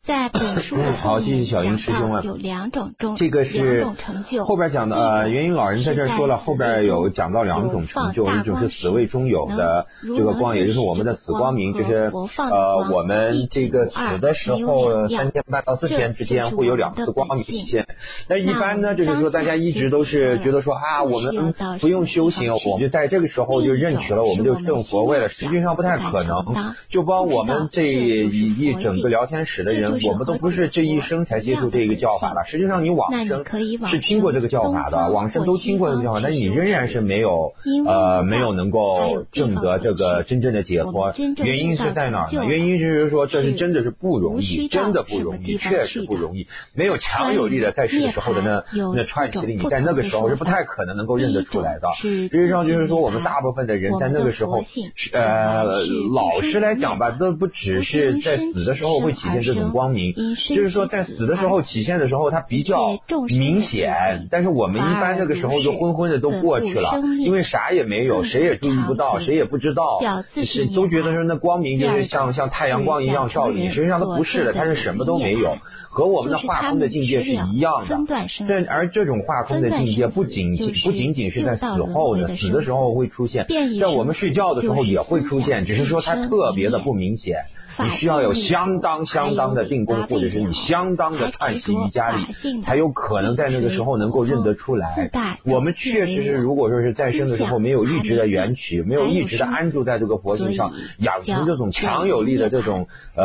在本书的好，谢谢小英师兄啊。 有两种这个是成就， 后边讲的元英老人在这儿说了，后边有讲到两种成就，一种是死位中有的这个光，也就是我们的死光明，就是我们这个死的时候3天半到4天之间会有2次光明体现。那一般呢，就是说大家一直都是觉得说啊，我们不用修行，我们就在这个时候就认取了，我们就证佛位了。实际上不太可能。就帮我们这一整个聊天室的人，我们都不是这一生才接触这个教法的。实际上你往生是听过这个教法的，往生都听过这个教法，但是你仍然是没有能够证得这个真正的解脱。原因是在哪儿呢？原因就是说这是真的是不容易，真的不容易，确实不容易。没有强有力的在世的时候的那串起的，你在那个时候是不太可能能够认得出来的。实际上就是说我们大部分的人在那个时候老实来讲吧，都不只是在死的时候会体现这种光明，就是说在死的时候体现的时候它比较明显，但是我们一般那个时候就昏昏的都过去了，因为啥也没有，谁也注意不到，谁也不知道，是都觉得说那光明就是像太阳光一样照你，实际上它不是的，它是什么都没有，和我们的化空的境界是一样的。而这种化空的境界不仅仅是在死后的，死的时候会出现，在我们睡觉的时候也会出现，只是说它特别的不明显。你需要有相当的定功，或者是你相当的串习瑜伽力，才有可能在那个时候能够认得出来。我们确实是如果说是在生的时候没有一直的缘起，没有一直的安住在这个佛性上，养成这种强有力的这种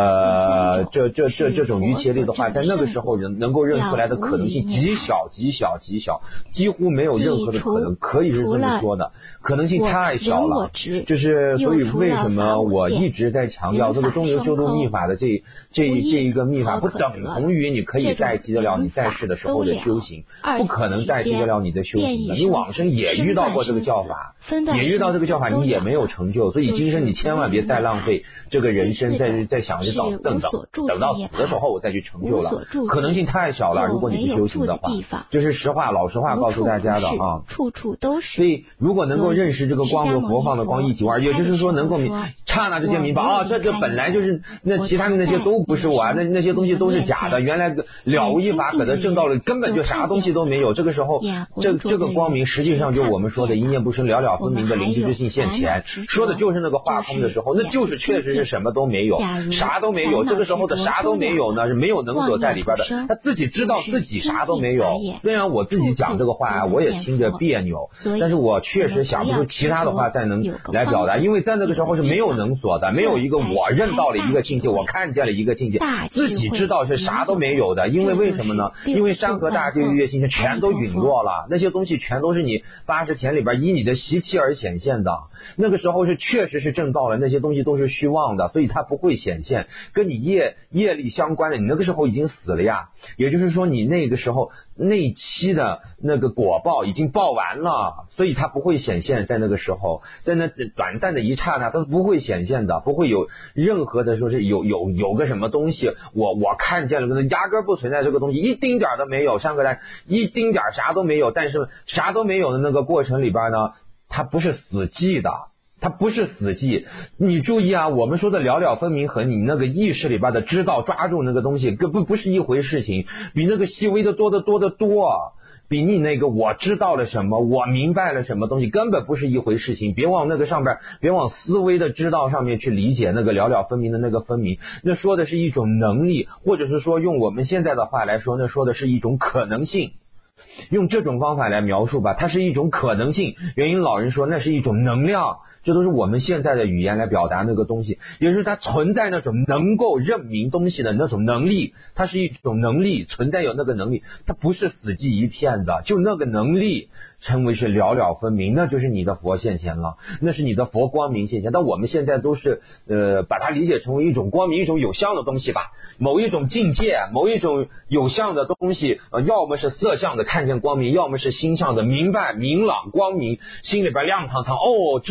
这种瑜伽力的话，在那个时候能够认出来的可能性极小，几乎没有任何的可能，可以是这么说的，可能性太小了。就是所以为什么我一直在强调这个中流修动密法的这一个密法不等同于你可以代替得了你在世的时候的修行，不可能代替得了你的修行的。你往生也遇到过这个教法，你也没有成就，所以今生你千万别再浪费这个人生在想着等到死的时候我再去成就了，可能性太小了。如果你不修行的话，这是老实话告诉大家的啊。 处处都是。 所以如果能够认识这个光和佛放的光一体无二，也就是说能够刹那之间明白啊，这本来就是那其他的那些都不是我啊，那些东西都是假的，原来了无一法可得正道了，根本就啥东西都没有。这个时候这个光明实际上就是我们说的一念不生了了分明的灵知之性现前，说的就是那个化空的时候，那就是确实是什么都没有，啥都没有。这个时候的啥都没有呢，是没有能所在里边的，他自己知道自己啥都没有。虽然我自己讲这个话啊，我也听着别扭，但是我确实想不出其他的话再能来表达，因为在那个时候是没有能所的，没有一个我认到了一个境界，我看见了一个境界，自己知道是啥都没有的。因为为什么呢？因为山河大地日月星辰全都陨落了，那些东西全都是你80田里边以你的习气而显现的。那个时候是确实是正道了，那些东西都是虚妄的，所以它不会显现。跟你业力相关的，你那个时候已经死了呀，也就是说你那个时候那期的那个果报已经报完了，所以它不会显现。在那个时候，在那短暂的一刹那，它是不会显现的，不会有任何的说是有个什么东西我看见了，压根不存在这个东西，一丁点都没有，上个来一丁点啥都没有。但是啥都没有的那个过程里边呢，它不是死寂的，它不是死寂。你注意啊，我们说的了了分明和你那个意识里边的知道抓住那个东西不是一回事情，比那个细微的多得多得多，比你那个我知道了什么，我明白了什么东西根本不是一回事情。别往那个上边，别往思维的知道上面去理解那个了了分明的那个分明，那说的是一种能力，或者是说用我们现在的话来说，那说的是一种可能性。用这种方法来描述吧，它是一种可能性。元音老人说那是一种能量，这都是我们现在的语言来表达那个东西，也就是它存在那种能够认明东西的那种能力，它是一种能力，存在有那个能力，它不是死寂一片的，就那个能力称为是了了分明，那就是你的佛现前了，那是你的佛光明现前。但我们现在都是把它理解成为一种光明，一种有相的东西吧，某一种境界，某一种有相的东西，要么是色相的看见光明，要么是心相的明白明朗光明，心里边亮堂堂，哦知道了，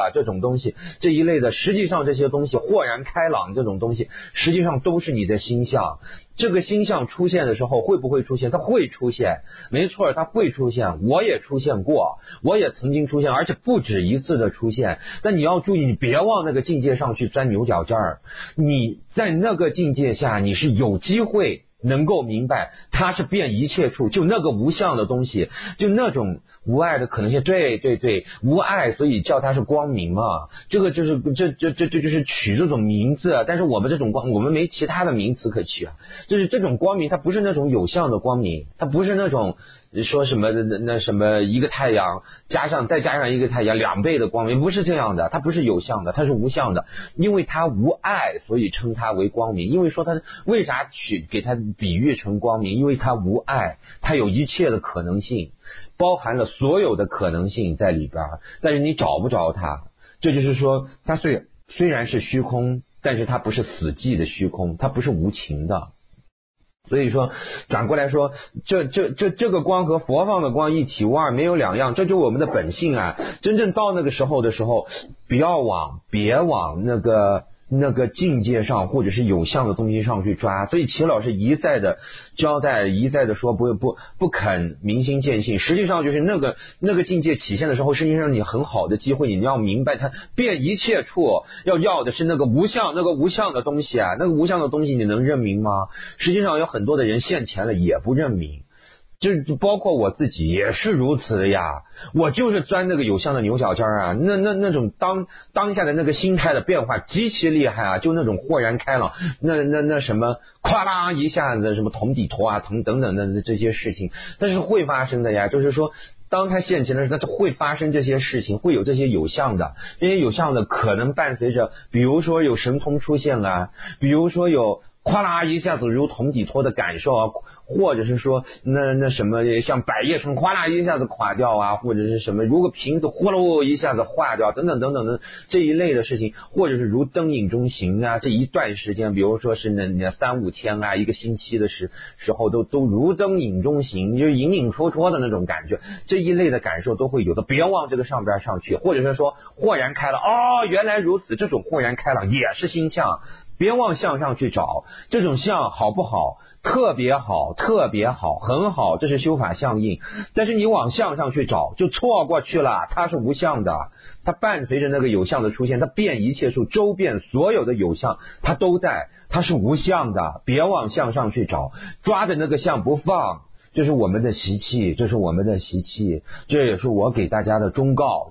了这种东西，这一类的，实际上这些东西豁然开朗这种东西，实际上都是你的星象。这个星象出现的时候会不会出现？它会出现，没错，它会出现。我也出现过，我也曾经出现，而且不止一次的出现。但你要注意，你别往那个境界上去钻牛角尖儿。你在那个境界下，你是有机会能够明白它是变一切处，就那个无相的东西，就那种无爱的可能性。对，无爱，所以叫它是光明嘛。这个就是这就是取这种名字，但是我们这种光，我们没其他的名词可取啊。就是这种光明，它不是那种有相的光明，它不是那种说什么那什么一个太阳再加上一个太阳2倍的光明，不是这样的，它不是有相的，它是无相的。因为它无爱，所以称它为光明。因为说它为啥给它比喻成光明？因为它无爱，它有一切的可能性，包含了所有的可能性在里边，但是你找不着它。这就是说，它虽然是虚空，但是它不是死寂的虚空，它不是无情的。所以说转过来说，这个光和佛放的光一体无二，没有两样，这就是我们的本性啊。真正到那个时候的时候，别往那个境界上或者是有相的东西上去抓。所以齐老师一再的交代，一再的说不肯明心见性。实际上就是那个境界体现的时候，实际上你很好的机会，你要明白它遍一切处要的是那个无相的东西啊。那个无相的东西你能认明吗？实际上有很多的人现前了也不认明。就包括我自己也是如此的呀，我就是钻那个有相的牛角尖啊，那种当下的那个心态的变化极其厉害啊，就那种豁然开朗，那什么咵啦一下子什么同底陀啊等等的这些事情，但是会发生的呀，就是说当他现前的时候，它会发生这些事情，会有这些有相的，这些有相的可能伴随着，比如说有神通出现啊，比如说有咵啦一下子如同底陀的感受啊，或者是说那什么像百叶城哗啦一下子垮掉啊，或者是什么如果瓶子呼噜一下子化掉等等的这一类的事情，或者是如灯影中行啊，这一段时间，比如说是那3-5天啊，一个星期的时候都如灯影中行，就是隐隐绰绰的那种感觉，这一类的感受都会有的。别往这个上边上去，或者是说豁然开朗，哦，原来如此，这种豁然开朗也是心相。别往相上去找，这种相好不好？特别好，很好，这是修法相应。但是你往相上去找，就错过去了，它是无相的，它伴随着那个有相的出现，它遍一切处，周遍所有的有相，它都在，它是无相的。别往相上去找，抓着那个相不放，这是我们的习气，这也是我给大家的忠告，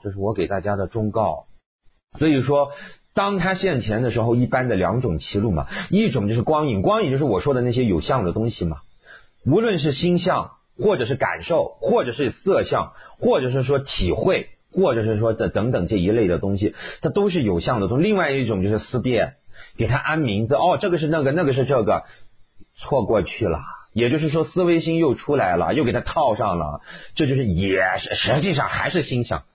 所以说当他现前的时候，一般的2种歧路嘛，一种就是光影就是我说的那些有相的东西嘛，无论是心相，或者是感受，或者是色相，或者是说体会，或者是说等等这一类的东西，它都是有相的东西。另外一种就是思辨，给它安名字，哦，这个是那个，那个是这个，错过去了。也就是说思维心又出来了，又给它套上了，这就是实际上还是心相。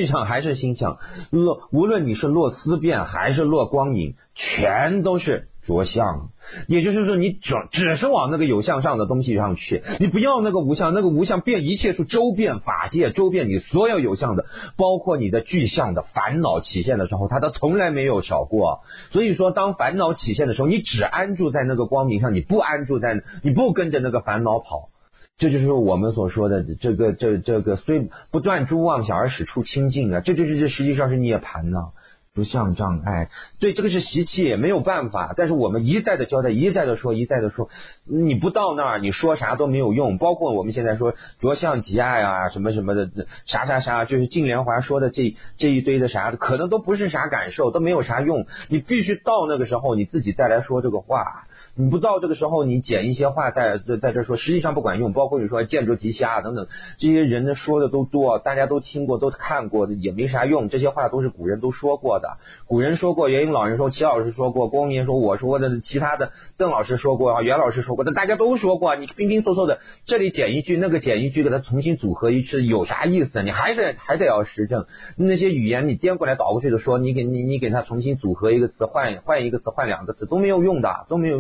无论你是落思辨还是落光影，全都是着相。也就是说你只是往那个有相上的东西上去，你不要那个无相，那个无相遍一切处，周遍法界，周遍你所有有相的，包括你的具象的烦恼起现的时候，它都从来没有少过。所以说当烦恼起现的时候，你只安住在那个光明上，你不跟着那个烦恼跑。这就是我们所说的这个虽不断诸妄想而使出清净啊，这实际上是涅槃呢，不相障碍。对，这个是习气，没有办法。但是我们一再的交代，一再的说，你不到那儿，你说啥都没有用。包括我们现在说着相即爱啊，什么什么的，啥，就是净莲华说的这一堆的啥的，可能都不是啥感受，都没有啥用。你必须到那个时候，你自己再来说这个话。你不到这个时候，你捡一些话在这说，实际上不管用。包括你说见着吉祥等等，这些人说的都多，大家都听过，都看过的，也没啥用。这些话都是古人都说过的，古人说过，元英老人说，齐老师说过，光明说，我说过的，其他的邓老师说过，袁老师说过的，大家都说过。你拼拼凑凑的，这里捡一句，那个捡一句，给它重新组合一次，有啥意思？你还得要实证。那些语言你颠过来倒过去的说，你给它重新组合一个词，换一个词，换2个词都没有用的，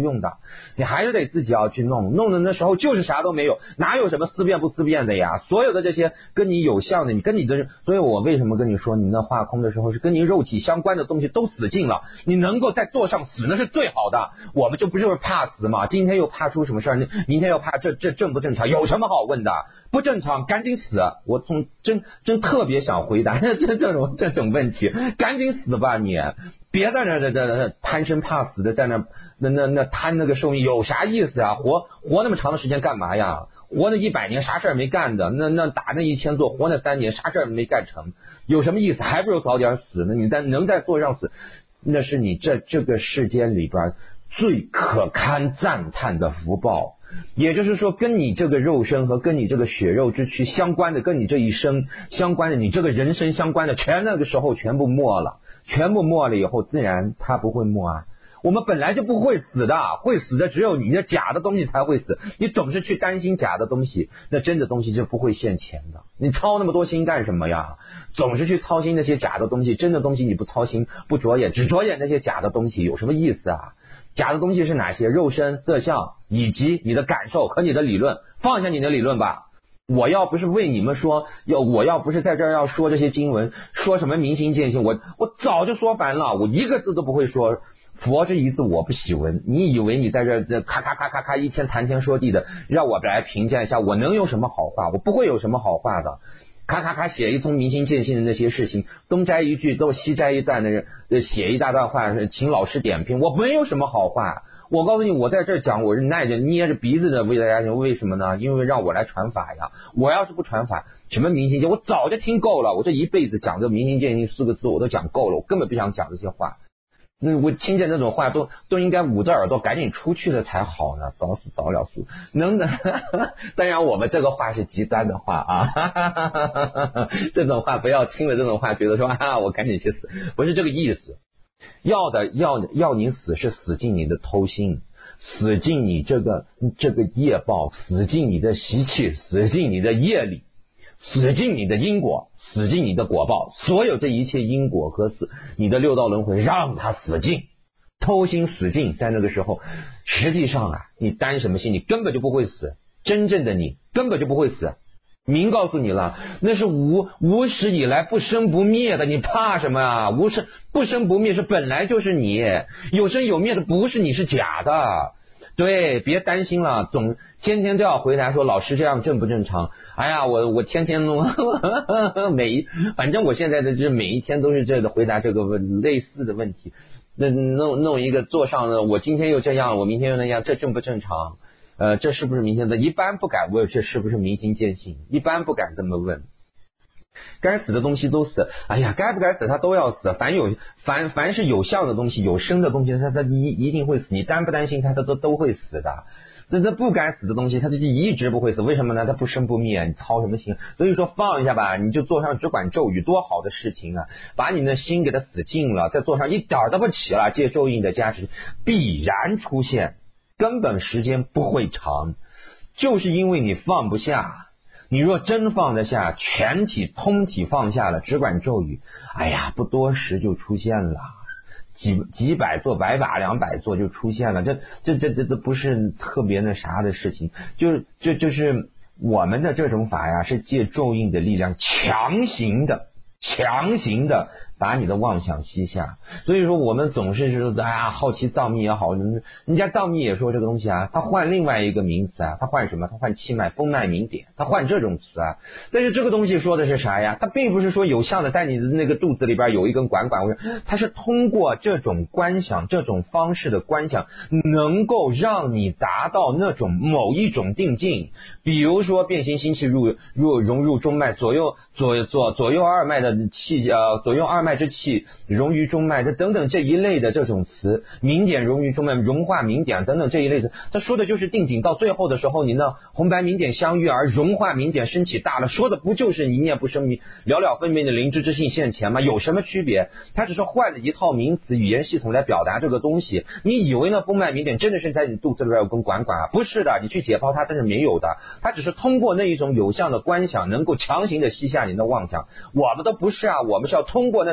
用的，你还是得自己要去弄的那时候就是啥都没有，哪有什么思辨不思辨的呀？所有的这些跟你有相的，你跟你的，所以我为什么跟你说，你那化空的时候是跟你肉体相关的东西都死尽了，你能够在座上死那是最好的。我们就不就是怕死吗？今天又怕出什么事儿，明天又怕这正不正常？有什么好问的？不正常赶紧死！我真特别想回答这种问题，赶紧死吧你！别在那贪生怕死的，在那贪那个寿命有啥意思啊？活那么长的时间干嘛呀？活那100年啥事儿没干的，那打那1000座，活那3年啥事儿没干成，有什么意思？还不如早点死呢。你能在座上死，那是你这个世间里边最可堪赞叹的福报。也就是说，跟你这个肉身和跟你这个血肉之躯相关的，跟你这一生相关的，你这个人生相关的，全那个时候全部没了以后，自然它不会没啊。我们本来就不会死的，会死的只有你的假的东西才会死。你总是去担心假的东西，那真的东西就不会现钱的。你操那么多心干什么呀？总是去操心那些假的东西，真的东西你不操心不着眼，只着眼那些假的东西，有什么意思啊？假的东西是哪些？肉身、色相以及你的感受和你的理论。放下你的理论吧。我要不是为你们说，我要不是在这儿要说这些经文，说什么明心见性，我早就说烦了，我一个字都不会说。佛这一字我不喜闻，你以为你在这咔咔咔咔咔一天谈天说地的，让我来评价一下，我能有什么好话？我不会有什么好话的。咔咔咔写一通明心见性的那些事情，东摘一句都西摘一段的人，写一大段话，请老师点评，我没有什么好话。我告诉你，我在这讲，我是耐着捏着鼻子的为大家讲，为什么呢？因为让我来传法呀。我要是不传法，什么明心见，我早就听够了。我这一辈子讲这明心见性4个字我都讲够了，我根本不想讲这些话。我听见那种话都应该捂着耳朵赶紧出去了才好呢，早死早了死。当然我们这个话是极端的话啊，这种话不要听了这种话觉得说我赶紧去死，不是这个意思。要你死是死进你的偷心，死进你这个业报，死进你的习气，死进你的业力，死进你的因果，死进你的果报，所有这一切因果和你的6道轮回，让它死尽，偷心死尽。在那个时候，实际上你担什么心？你根本就不会死，真正的你根本就不会死。明告诉你了，那是无始以来不生不灭的，你怕什么啊？不生不灭是本来就是你，有生有灭的不是你，是假的。对，别担心了，天天都要回答说老师这样正不正常？哎呀，我天天弄反正我现在的这每一天都是这个回答这个类似的问题。那弄一个座上的，我今天又这样，我明天又那样，这正不正常？这是不是明心的？一般不敢问这是不是明心见性，一般不敢这么问。该死的东西都死，哎呀，该不该死他都要死。凡是有相的东西，有生的东西，它一定会死。你担不担心它都会死的。这不该死的东西，它就一直不会死。为什么呢？它不生不灭，你操什么心？所以说放一下吧，你就坐上只管咒语，多好的事情啊！把你的心给它死尽了，再坐上一点都不起了，借咒印的加持，必然出现。根本时间不会长，就是因为你放不下。你若真放得下，全体通体放下了，只管咒语，哎呀，不多时就出现了，几百座100把200座就出现了。这不是特别那啥的事情，就是我们的这种法呀，是借咒印的力量强行的把你的妄想吸下。所以说我们总是说好奇藏密也好，人家藏密也说这个东西他换另外一个名词他换什么？他换气脉、风脉、明点，他换这种词但是这个东西说的是啥呀？它并不是说有相的在你的那个肚子里边有一根管，它是通过这种观想、这种方式的观想，能够让你达到那种某一种定境。比如说变形心气融入中脉，左右二脉的气左右二脉之气融于中脉，这等等这一类的这种词，明点融于中脉，融化明点等等这一类的，它说的就是定境。到最后的时候，你呢红白明点相遇而融化明点升起大了，说的不就是一念不生了了分明的灵知之性现前吗？有什么区别？它只是换了一套名词语言系统来表达这个东西。你以为呢风脉明点真的是在你肚子里边有根管不是的，你去解剖它，但是没有的。它只是通过那一种有相的观想，能够强行的吸下你的妄想。我们都不是我们是要通过那种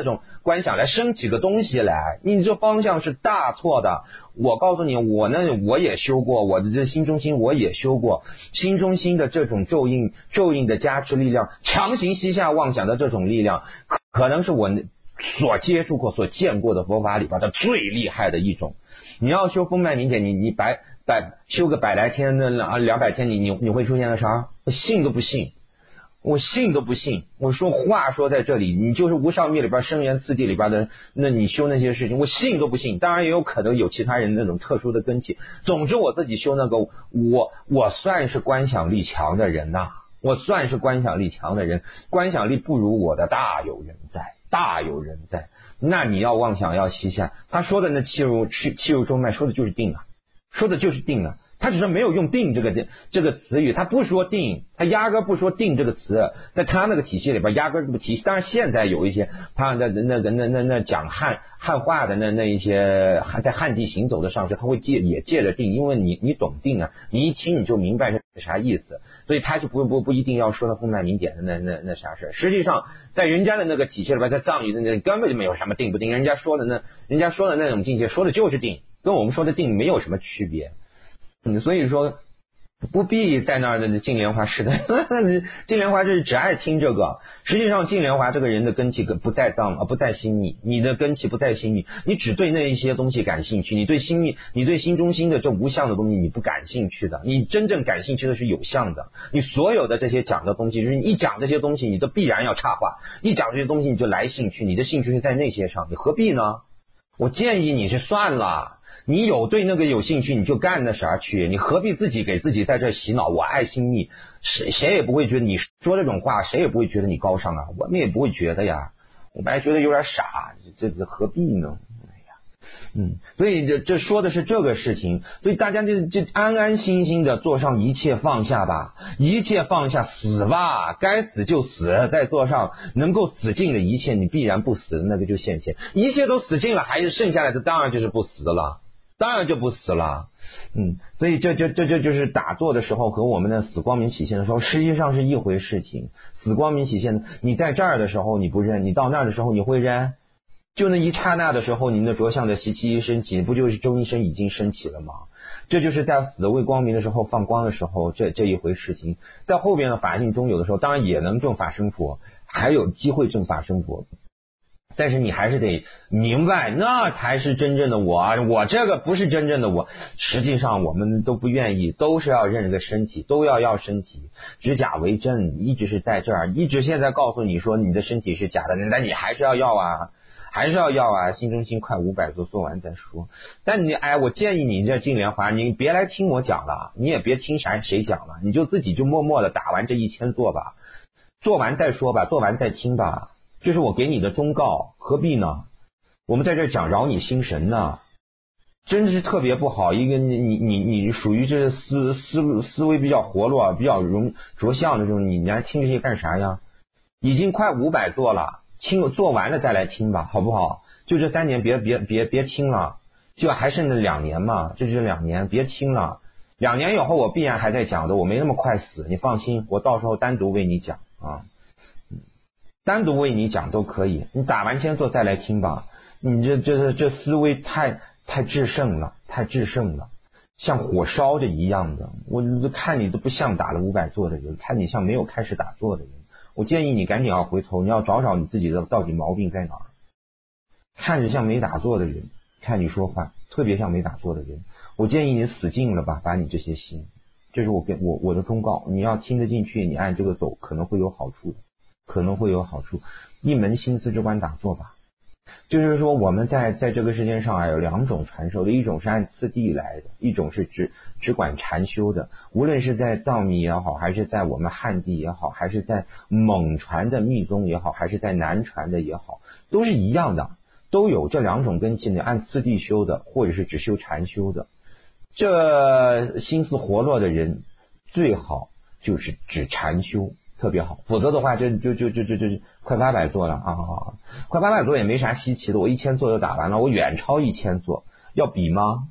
种观想来升起个东西来，你这方向是大错的。我告诉你，我也修过，我的这心中心我也修过，心中心的这种咒印的加持力量，强行吸下妄想的这种力量，可能是我所接触过所见过的佛法里边的最厉害的一种。你要修风脉明显，你修个100来天的200天，你会出现个啥？我信都不信，我信都不信。我说话说在这里，你就是无上密里边生源次第里边的，那你修那些事情，我信都不信。当然也有可能有其他人那种特殊的根器。总之我自己修那个，我算是观想力强的人呐，我算是观想力强的人，观想力不如我的大有人在，大有人在。那你要妄想要吸下，他说的那气入中脉说的就是定啊，说的就是定啊。他只是没有用定这个词语，他不说定，他压根不说定这个词，在他那个体系里边压根不提。当然现在有一些他那讲汉话的那一些在汉地行走的上师，他会也借着定，因为你懂定啊，你一听你就明白是啥意思，所以他就不一定要说到风脉明点的那啥事。实际上在人家的那个体系里边，在藏语的那根本就没有什么定不定，人家说的那种境界说的就是定，跟我们说的定没有什么区别。所以说不必在那儿的净莲华是的净莲华就是只爱听这个。实际上净莲华这个人的根气不在藏不在心里，你的根气不在心里，你只对那一些东西感兴趣，你对心中心的这无相的东西你不感兴趣的，你真正感兴趣的是有相的。你所有的这些讲的东西，就是你一讲这些东西你都必然要插话，一讲这些东西你就来兴趣，你的兴趣是在那些上，你何必呢？我建议你是算了，你有对那个有兴趣你就干那啥去，你何必自己给自己在这洗脑我爱心密，谁也不会觉得你说这种话，谁也不会觉得你高尚啊，我们也不会觉得呀，我们还觉得有点傻，这何必呢？所以这说的是这个事情，所以大家就安安心心的做上一切放下吧，一切放下，死吧，该死就死，再做上能够死尽的一切，你必然不死的那个就现前，一切都死尽了，还是剩下来的当然就是不死的了，当然就不死了。所以这就是打坐的时候和我们的死光明起现的时候实际上是一回事情。死光明起现，你在这儿的时候你不认，你到那儿的时候你会认，就那一刹那的时候，您的着相的习气一升起，不就是周一生已经升起了吗？这就是在死未光明的时候放光的时候，这一回事情。在后边的法性中，有的时候当然也能证法身佛，还有机会证法身佛，但是你还是得明白，那才是真正的我这个不是真正的我。实际上我们都不愿意，都是要认这个身体，都要身体，指假为真，一直是在这儿，一直现在告诉你说你的身体是假的，但你还是要啊。心中心快500座做完再说。但我建议你这净莲华，你别来听我讲了，你也别听谁讲了，你就自己就默默的打完这1000座吧，做完再说吧，做完再听吧，这是我给你的忠告，何必呢？我们在这讲扰你心神呢，真是特别不好。一个你属于这思维比较活络，比较着相的这种，你还听这些干啥呀？已经快500座了，做完了再来听吧，好不好？就这3年别听了，就还剩那2年嘛，就这2年别听了。2年以后我必然还在讲的，我没那么快死，你放心，我到时候单独为你讲啊，单独为你讲都可以。你打完1000座再来听吧。你这思维太制胜了，太制胜了，像火烧的一样的。我看你都不像打了500座的人，看你像没有开始打坐的人。我建议你赶紧要回头，你要找你自己的到底毛病在哪儿。看着像没打坐的人，看你说话特别像没打坐的人，我建议你死尽了吧，把你这些心，这是我的忠告。你要听得进去，你按这个走，可能会有好处的，可能会有好处。一门心思只管打坐吧。就是说我们在这个世界上有2种传授的，一种是按次第来的，一种是只管禅修的。无论是在藏密也好，还是在我们汉地也好，还是在蒙传的密宗也好，还是在南传的也好，都是一样的，都有这2种根器，你按次第修的，或者是只修禅修的。这心思活络的人最好就是只禅修，特别好，否则的话就快800座了啊！快800座也没啥稀奇的，我1000座就打完了，我远超1000座，要比吗？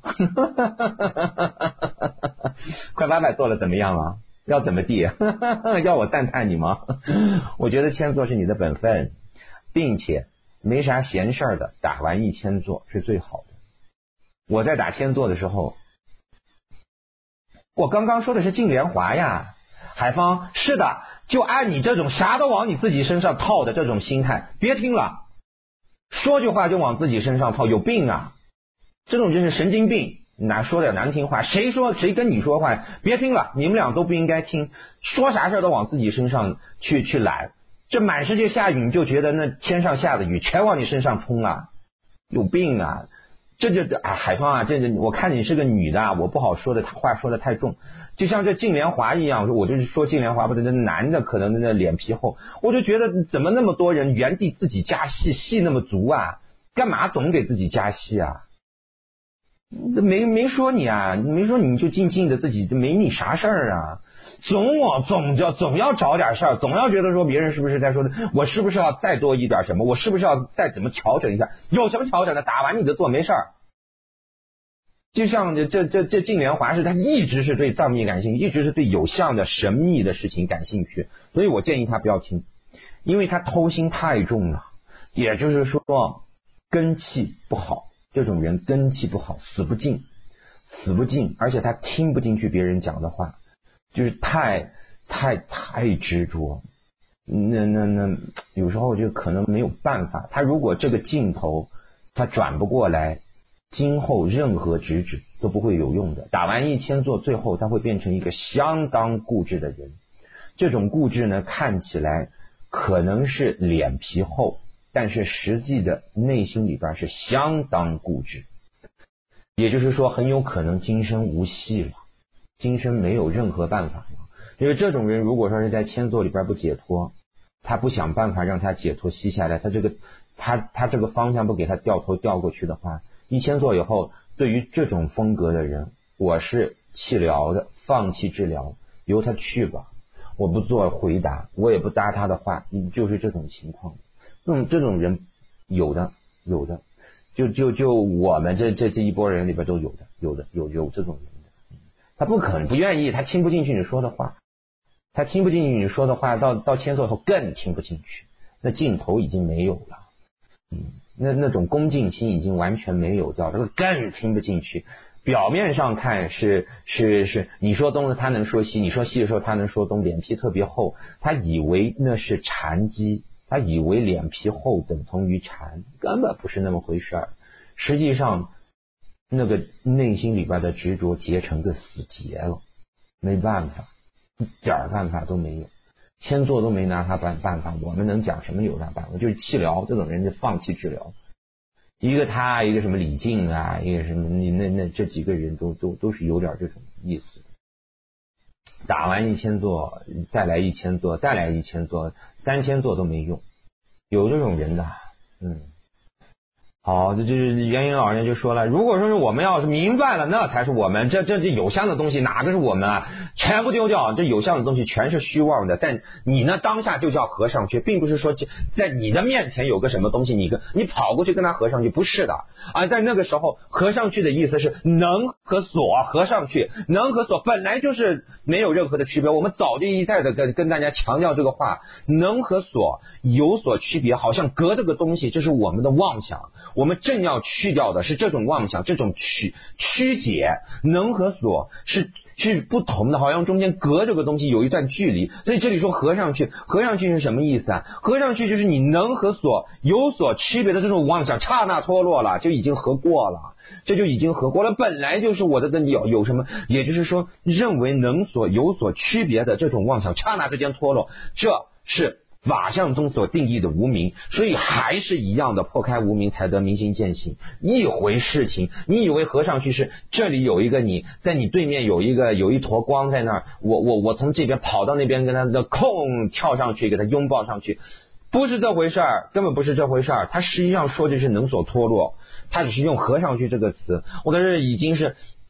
快800座了怎么样了？要怎么地？要我赞叹你吗？我觉得1000座是你的本分，并且没啥闲事儿的，打完1000坐是最好的。我在打1000坐的时候，我刚刚说的是净莲华呀，海芳，是的，就按你这种啥都往你自己身上套的这种心态，别听了，说句话就往自己身上套，有病啊！这种就是神经病。哪说点难听话，谁跟你说话，别听了，你们俩都不应该听，说啥事都往自己身上去揽。这满世界下雨，你就觉得那天上下的雨全往你身上冲啊，有病啊！海芳啊，我看你是个女的，我不好说的话说的太重，就像这净莲华一样，我就是说净莲华不对，那男的可能那脸皮厚，我就觉得怎么那么多人原地自己加戏那么足啊，干嘛总给自己加戏啊？没说你啊，没说你就静静的自己没你啥事儿啊，总要找点事儿，总要觉得说别人是不是在说的，我是不是要再多一点什么，我是不是要再怎么调整一下，有什么调整的，打完你的坐没事儿。就像这净莲华他一直是对藏密感兴趣，一直是对有相的神秘的事情感兴趣，所以我建议他不要听，因为他偷心太重了，也就是说根气不好。这种人根气不好，死不进，而且他听不进去别人讲的话，就是太执着。那有时候就可能没有办法。他如果这个劲头他转不过来，今后任何直指都不会有用的。打完1000坐，最后他会变成一个相当固执的人。这种固执呢，看起来可能是脸皮厚，但是实际的内心里边是相当固执，也就是说很有可能今生无戏了，今生没有任何办法了。因为这种人如果说是在1000坐里边不解脱，他不想办法让他解脱吸下来，他这个方向不给他掉头掉过去的话，1000坐以后，对于这种风格的人，我是弃疗的，放弃治疗，由他去吧，我不做回答，我也不搭他的话，就是这种情况。这种人有的，就我们这一波人里边都有这种人的，他不可能不愿意，他听不进去你说的话，到1000坐以后更听不进去，那劲头已经没有了，那种恭敬心已经完全没有掉，这个更听不进去。表面上看是你说东他能说西，你说西的时候他能说东，脸皮特别厚，他以为那是禅机。他以为脸皮厚等同于禅，根本不是那么回事儿。实际上，那个内心里边的执着结成个死结了，没办法，一点办法都没有。1000坐都没拿他办法，我们能讲什么有啥办法？就是弃疗，这种人就放弃治疗。一个他，一个什么李靖啊，一个什么那这几个人都是有点这种意思。打完1000坐，再来1000坐，再来1000坐，3000坐都没用，有这种人的，好，这就是元英老人就说了，如果说是我们要是明白了，那才是我们这有相的东西哪个是我们啊？全部丢掉，这有相的东西全是虚妄的。但你呢，当下就叫合上去，并不是说在你的面前有个什么东西，你跑过去跟他合上去，不是的啊。在那个时候，合上去的意思是能和所合上去，能和所本来就是没有任何的区别。我们早就一再的跟大家强调这个话，能和所有所区别，好像隔这个东西，这是我们的妄想。我们正要去掉的是这种妄想，这种曲解，能和所是不同的，好像中间隔这个东西有一段距离。所以这里说合上去是什么意思啊？合上去就是你能和所有所区别的这种妄想刹那脱落了，就已经合过了，这就已经合过了。本来就是我的有什么，也就是说认为能所有所区别的这种妄想刹那之间脱落，这是法相中所定义的无明，所以还是一样的，破开无明才得明心见性，一回事情。你以为合上去是这里有一个你，在你对面有一坨光在那儿，我从这边跑到那边跟他的空跳上去给他拥抱上去，不是这回事儿，根本不是这回事儿。他实际上说的是能所脱落，他只是用合上去这个词，我在这已经是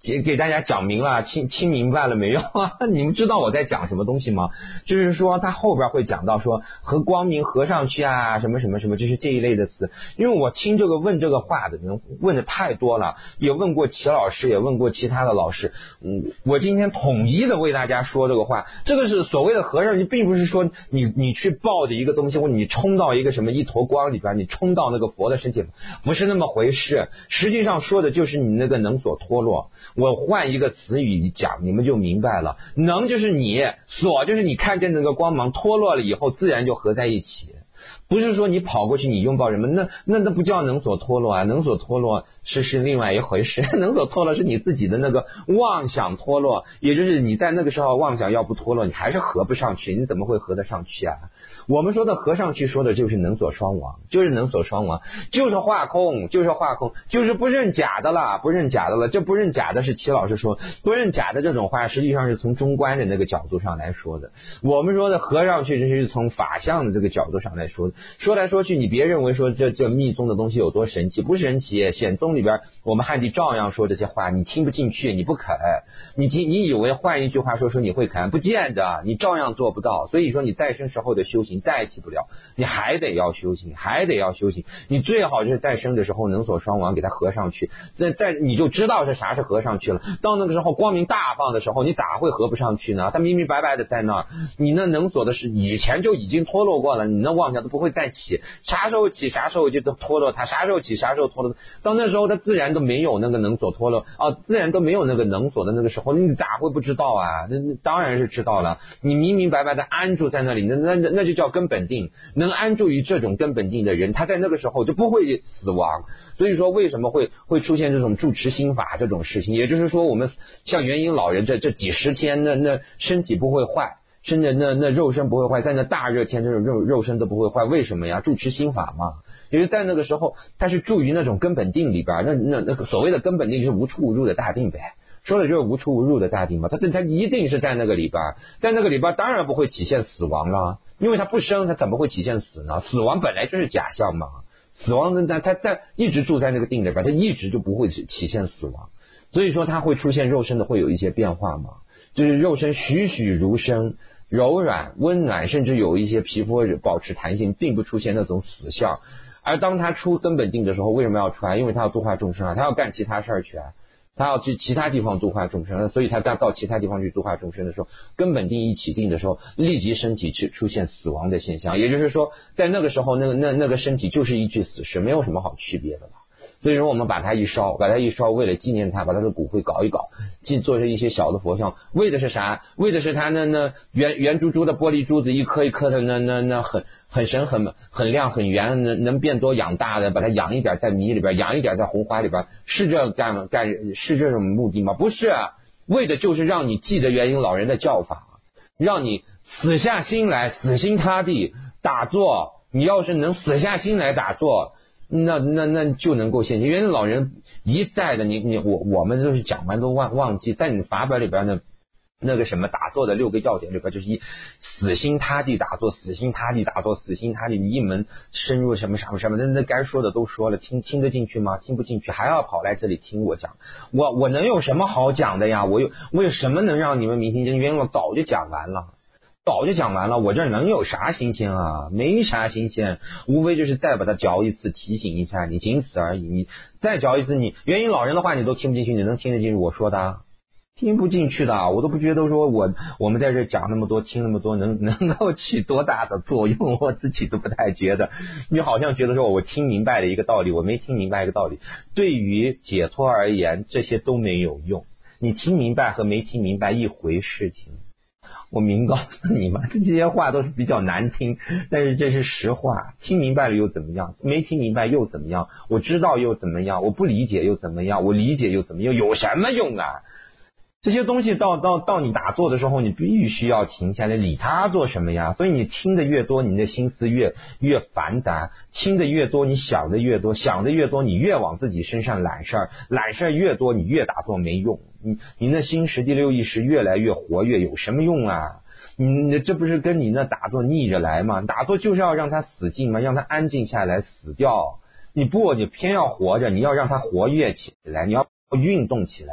给大家讲明了，听明白了没有？你们知道我在讲什么东西吗？就是说他后边会讲到说和光明合上去啊，什么什么什么，就是这一类的词。因为我听这个问这个话的人问的太多了，也问过齐老师，也问过其他的老师。我今天统一的为大家说这个话，这个是所谓的合上去，并不是说你去抱着一个东西，或者你冲到一个什么一坨光里边，你冲到那个佛的身体，不是那么回事。实际上说的就是你那个能所脱落。我换一个词语讲，你们就明白了。能就是你，所就是你看见那个光芒脱落了以后，自然就合在一起。不是说你跑过去你拥抱什么，那不叫能所脱落啊，能所脱落是另外一回事。能所脱落是你自己的那个妄想脱落，也就是你在那个时候妄想要不脱落，你还是合不上去，你怎么会合得上去啊？我们说的合上去说的就是能所双亡，就是能所双亡，就是化空，就是化空，就是不认假的了，不认假的了。这不认假的是齐老师说，不认假的这种话实际上是从中观的那个角度上来说的。我们说的合上去这是从法相的这个角度上来说的。说来说去，你别认为说这密宗的东西有多神奇，不神奇。显宗里边我们汉地照样说这些话，你听不进去，你不肯，你以为换一句话说你会肯，不见得，你照样做不到。所以说你再生时候的修行代替不了，你还得要修行，还得要修行。你最好就是再生的时候能所双亡给它合上去，你就知道是啥是合上去了。到那个时候光明大放的时候，你咋会合不上去呢？它明明白白的在那儿，你那能所的是以前就已经脱落过了，你那妄想都不会再起，啥时候起啥时候就脱落它，啥时候起啥时候脱落，到那时候它自然都没有那个能所脱落自然都没有那个能所的那个时候，你咋会不知道啊？那当然是知道了，你明明白白的安住在那里，那就叫根本定。能安住于这种根本定的人，他在那个时候就不会死亡。所以说为什么会出现这种住持心法这种事情，也就是说我们像元婴老人这几十天那身体不会坏，甚至那肉身不会坏，在那大热天这种肉身都不会坏，为什么呀？住持心法嘛。因为在那个时候他是住于那种根本定里边，那个所谓的根本定就是无处无入的大定呗，说的就是无处无入的大定嘛。他一定是在那个里边，在那个里边当然不会体现死亡了，因为他不生，他怎么会体现死呢？死亡本来就是假象嘛，死亡他一直住在那个定里边，他一直就不会体现死亡。所以说他会出现肉身的会有一些变化嘛，就是肉身栩栩如生，柔软温暖，甚至有一些皮肤保持弹性，并不出现那种死相。而当他出根本定的时候，为什么要出来？因为他要度化众生啊，他要干其他事儿去啊，他要去其他地方度化众生，所以他到其他地方去度化众生的时候，根本定一起定的时候，立即身体出现死亡的现象。也就是说，在那个时候，那个身体就是一具死尸，没有什么好区别的了。所以说我们把它一烧，为了纪念它，把它的骨灰搞一搞，做成一些小的佛像，为的是啥？为的是它那圆珠珠的玻璃珠子，一颗一颗的那很神很亮很圆，能变多养大的，把它养一点在米里边，养一点在红花里边，是这种目的吗？不是，为的就是让你记得元婴老人的教法，让你死下心来，死心塌地打坐。你要是能死下心来打坐，那就能够现行。元婴老人一再的我们都是讲完都忘记，在你法本里边那个什么打坐的6个要点里边，就是死心塌地打坐，死心塌地打坐，死心塌地，你一门深入什么那该说的都说了，听得进去吗？听不进去，还要跑来这里听我讲，我能有什么好讲的呀？我有什么能让你们明心见性？元婴早就讲完了，我这能有啥新鲜啊？没啥新鲜，无非就是再把它嚼一次，提醒一下你，仅此而已。你再嚼一次，你元婴老人的话你都听不进去，你能听得进去我说的？听不进去的，我都不觉得说我们在这讲那么多，听那么多能够起多大的作用，我自己都不太觉得。你好像觉得说我听明白了一个道理，我没听明白一个道理。对于解脱而言，这些都没有用。你听明白和没听明白一回事情。我明告诉你们，这些话都是比较难听，但是这是实话。听明白了又怎么样？没听明白又怎么样？我知道又怎么样？我不理解又怎么样？我理解又怎么样？有什么用啊？这些东西到你打坐的时候，你必须要停下来，理它做什么呀？所以你听的越多，你的心思越繁杂；听的越多，你想的越多；想的越多，你越往自己身上揽事儿；揽事儿越多，你越打坐没用。你那心识第六意识越来越活跃，有什么用啊？你这不是跟你那打坐逆着来吗？打坐就是要让它死静嘛，让它安静下来死掉。你偏要活着，你要让它活跃起来，你要运动起来。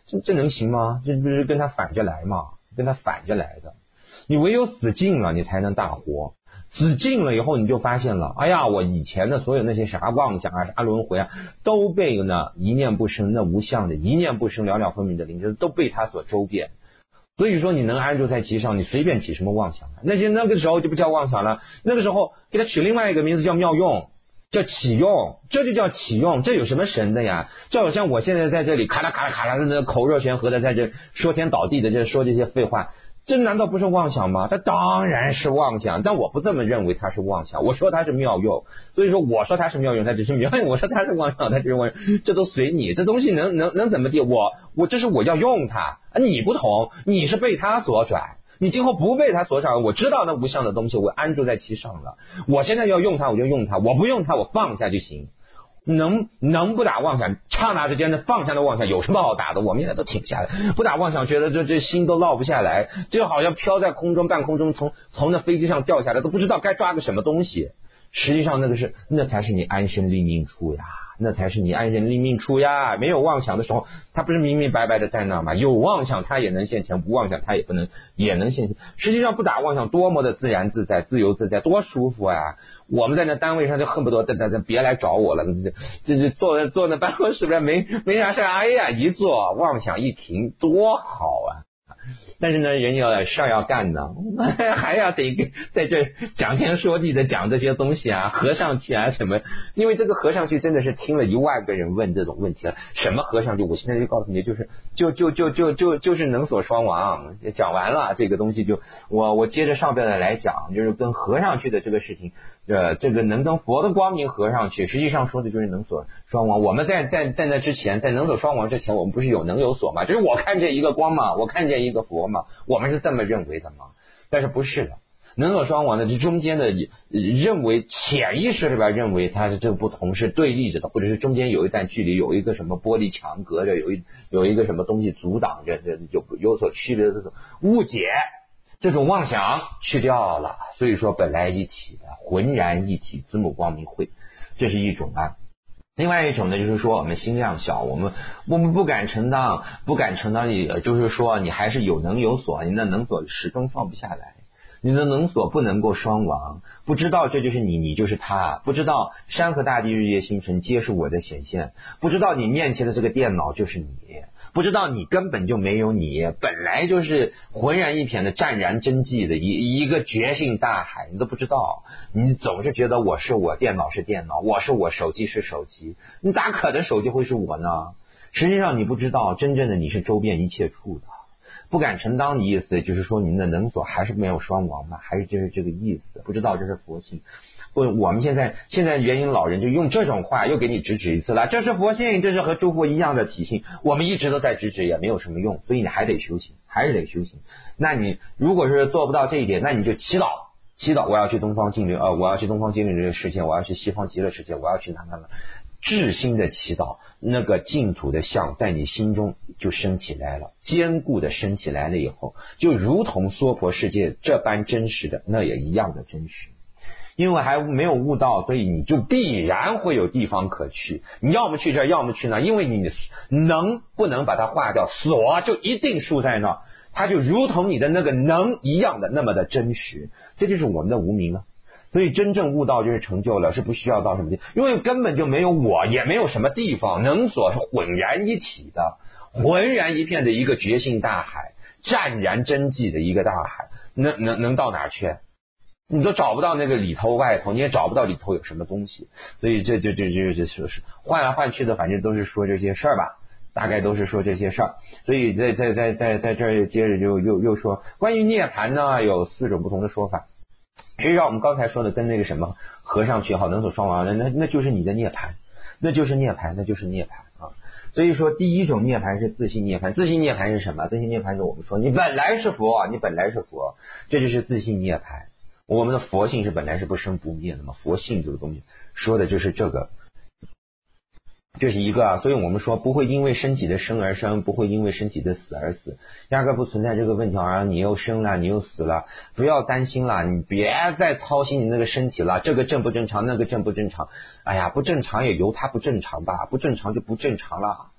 这能行吗？这不是跟他反着来吗？跟他反着来的。你唯有死尽了，你才能大活。死尽了以后，你就发现了，哎呀，我以前的所有那些啥妄想啊、啥轮回啊，都被那一念不生、那无相的一念不生、了了分明的灵智都被他所周遍。所以说，你能安住在其上，你随便起什么妄想，那个时候就不叫妄想了，那个时候给他取另外一个名字叫妙用。叫启用，这就叫启用，这有什么神的呀？就好像我现在在这里咔啦咔啦咔啦的口若悬河的在这说天倒地的这说这些废话，这难道不是妄想吗？它当然是妄想，但我不这么认为它是妄想，我说它是妙用。所以说我说它是妙用，它只是妙用；我说它是妄想，它只是妄想，这都随你。这东西能怎么地？我这是我要用它，你不同，你是被它所拽。你今后不被他所掌，我知道那无相的东西，我安住在其上了。我现在要用它，我就用它；我不用它，我放下就行。能不打妄想，刹那之间的放下的妄想有什么好打的？我们现在都停不下来，不打妄想，觉得这心都落不下来，就好像飘在空中，半空中从那飞机上掉下来，都不知道该抓个什么东西。实际上那才是你安身立命处呀。那才是你安身立命处呀！没有妄想的时候，他不是明明白白的在那吗？有妄想他也能现前，无妄想他也能现前。实际上不打妄想多么的自然自在、自由自在，多舒服啊！我们在那单位上就恨不得别来找我了，这坐那办公室边没啥事，哎呀，一坐妄想一停，多好啊！但是呢，人要事儿要干呢，还要得在这讲天说地的讲这些东西啊，合上去啊什么？因为这个合上去真的是听了10000个人问这种问题了，什么合上去？我现在就告诉你，就是能所双亡。讲完了这个东西就我接着上边的来讲，就是跟合上去的这个事情，这个能跟佛的光明合上去，实际上说的就是能所双亡。我们在那之前，在能所双亡之前，我们不是有能有所吗？就是我看见一个光嘛，我看见一个佛嘛。我们是这么认为的吗？但是不是的，能所双亡的这中间的认为，潜意识里边认为它是这个不同是对立着的，或者是中间有一段距离，有一个什么玻璃墙隔着，有一个什么东西阻挡着，有所区别的这种误解，这种妄想去掉了。所以说本来一体的，浑然一体，子母光明会，这是一种啊。另外一种呢，就是说我们心量小，我们不敢承担，也就是说你还是有能有所，你的能所始终放不下来，你的能所不能够双亡，不知道这就是你就是他，不知道山河大地日夜星辰皆是我的显现，不知道你面前的这个电脑就是你，不知道你根本就没有你，本来就是浑然一片的湛然真寂的一个觉性大海，你都不知道，你总是觉得我是我，电脑是电脑，我是我，手机是手机，你咋可能手机会是我呢？实际上你不知道，真正的你是周遍一切处的。不敢承当的意思就是说您的能所还是没有双亡嘛，还是就是这个意思，不知道这是佛性。我们现在元婴老人就用这种话又给你指一次了，这是佛性，这是和诸佛一样的体性，我们一直都在指也没有什么用，所以你还得修行，还是得修行。那你如果是做不到这一点，那你就祈祷我要去东方净土，我要去东方净土这个世界，我要去西方极乐世界，我要去哪，至心的祈祷，那个净土的相在你心中就升起来了，坚固的升起来了以后，就如同娑婆世界这般真实的，那也一样的真实。因为还没有悟到，所以你就必然会有地方可去，你要么去这儿，要么去那，因为你不能把它化掉，所就一定输在那，它就如同你的那个能一样的那么的真实，这就是我们的无明啊。所以真正悟道就是成就了，是不需要到什么地方，因为根本就没有我，也没有什么地方，能所是浑然一体的，浑然一片的一个觉性大海，湛然真寂的一个大海，能到哪去？你都找不到那个里头外头，你也找不到里头有什么东西，所以这是换来换去的，反正都是说这些事儿吧，大概都是说这些事儿。所以在这儿接着就又说关于涅槃呢，有4种不同的说法。实际上我们刚才说的跟那个什么合上去好能所双亡，那就是你的涅槃，那就是涅槃啊。所以说第一种涅槃是自性涅槃，自性涅槃是什么？自性涅槃是我们说你本来是佛，这就是自性涅槃。我们的佛性是本来是不生不灭的嘛，佛性这个东西说的就是这个，这是一个啊。所以我们说不会因为身体的生而生，不会因为身体的死而死，压根不存在这个问题啊。你又生了，你又死了，不要担心了，你别再操心你那个身体了，这个正不正常，那个正不正常，哎呀，不正常也由它不正常吧，不正常就不正常了，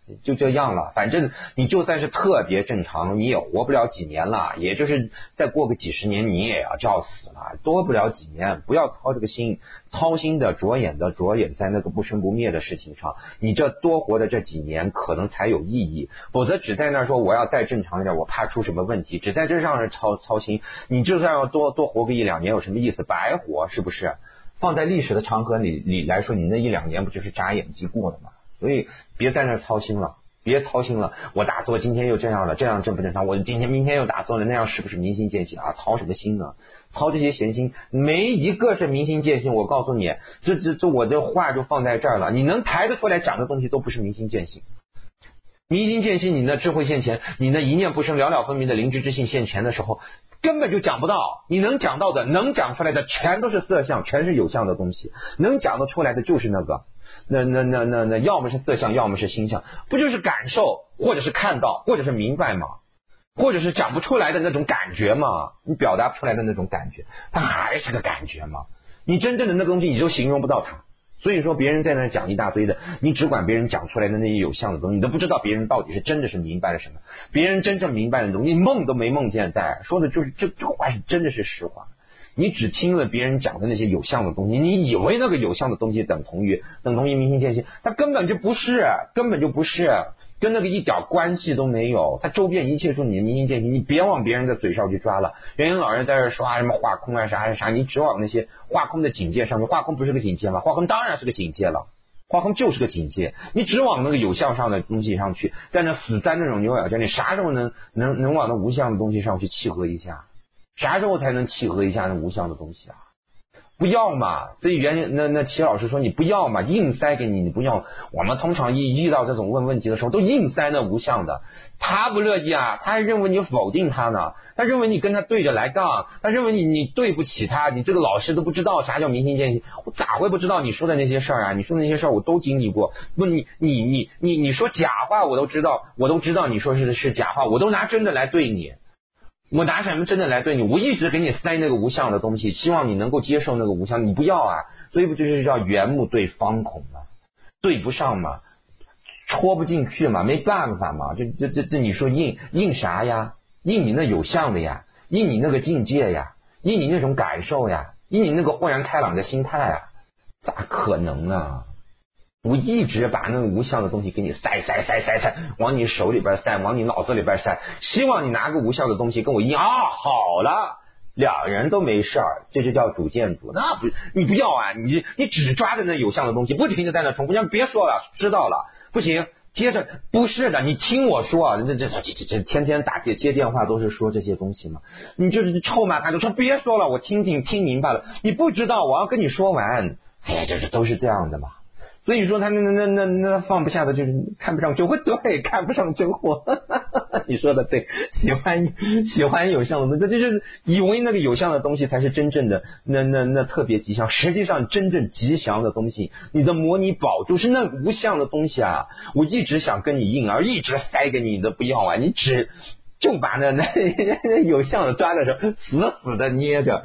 就这样了。反正你就算是特别正常，你也活不了几年了，也就是再过个几十年你也要照死了，多不了几年。不要操这个心，操心的着眼在那个不生不灭的事情上，你这多活的这几年可能才有意义。否则只在那说我要再正常一点，我怕出什么问题，只在这上操心，你就算要多活个1-2年有什么意思？白活，是不是？放在历史的长河里来说，你那1-2年不就是眨眼即过的吗？所以别在那操心了，别操心了。我打坐今天又这样了，这样正不正常？我明天又打坐了，那样是不是明心见性啊？操什么心呢？操这些闲心，没一个是明心见性。我告诉你，这我这话就放在这儿了。你能抬得出来讲的东西都不是明心见性。明心见性，你那智慧现前，你那一念不生了了分明的灵知之性现前的时候，根本就讲不到。你能讲到的，能讲出来的全都是色相，全是有相的东西，能讲得出来的就是那个那要么是色相，要么是心相，不就是感受，或者是看到，或者是明白吗？或者是讲不出来的那种感觉吗？你表达不出来的那种感觉，它还是个感觉吗？你真正的那个东西你就形容不到它。所以说别人在那讲一大堆的，你只管别人讲出来的那些有相的东西，你都不知道别人到底是真的是明白了什么。别人真正明白的东西，你梦都没梦见在说的，就是这话是真的是实话。你只听了别人讲的那些有相的东西，你以为那个有相的东西等同于明心见性，它根本就不是，跟那个一点关系都没有。它周边一切说你的明心见性，你别往别人的嘴上去抓了。原因老人在这说什么化空啊啥，你只往那些化空的境界上去。化空不是个境界吗？化空当然是个境界了，化空就是个境界。你只往那个有相上的东西上去，在那死钻那种牛角尖，你啥时候能往那无相的东西上去契合一下？啥时候才能契合一下那无相的东西啊？不要嘛。所以那齐老师说你不要嘛，硬塞给你不要。我们通常遇到这种问题的时候都硬塞那无相的，他不乐意啊，他还认为你否定他呢，他认为你跟他对着来杠，他认为你对不起他，你这个老师都不知道啥叫明心见性。我咋会不知道你说的那些事儿啊？你说的那些事儿我都经历过。不，你说假话我都知道你说是假话，我都拿真的来对你。我拿什么真的来对你？我一直给你塞那个无相的东西，希望你能够接受那个无相，你不要啊。所以不就是叫缘木对方孔嘛，对不上嘛，戳不进去嘛，没办法嘛。这你说硬啥呀？硬你那有相的呀，硬你那个境界呀，硬你那种感受呀，硬你那个豁然开朗的心态啊，咋可能啊？我一直把那个无相的东西给你塞，往你手里边塞，往你脑子里边塞，希望你拿个无相的东西跟我一样好了，两人都没事儿，这就叫主见主。那不你不要啊，你只抓着那有相的东西，不停的在那重复，你别说了，知道了，不行，接着不是的，你听我说啊，这天天接电话都是说这些东西嘛，你就是臭骂他，就说别说了，我听明白了，你不知道，我要跟你说完。哎呀，这都是这样的嘛。所以说他那放不下的就是看不上真货，对，看不上真货。你说的对，喜欢有相的东西，这就是以为那个有相的东西才是真正的那特别吉祥。实际上真正吉祥的东西，你的模拟宝珠是那无相的东西啊！我一直想跟你硬，而一直塞给你的不要啊！你就把那有相的抓的时候死的捏着。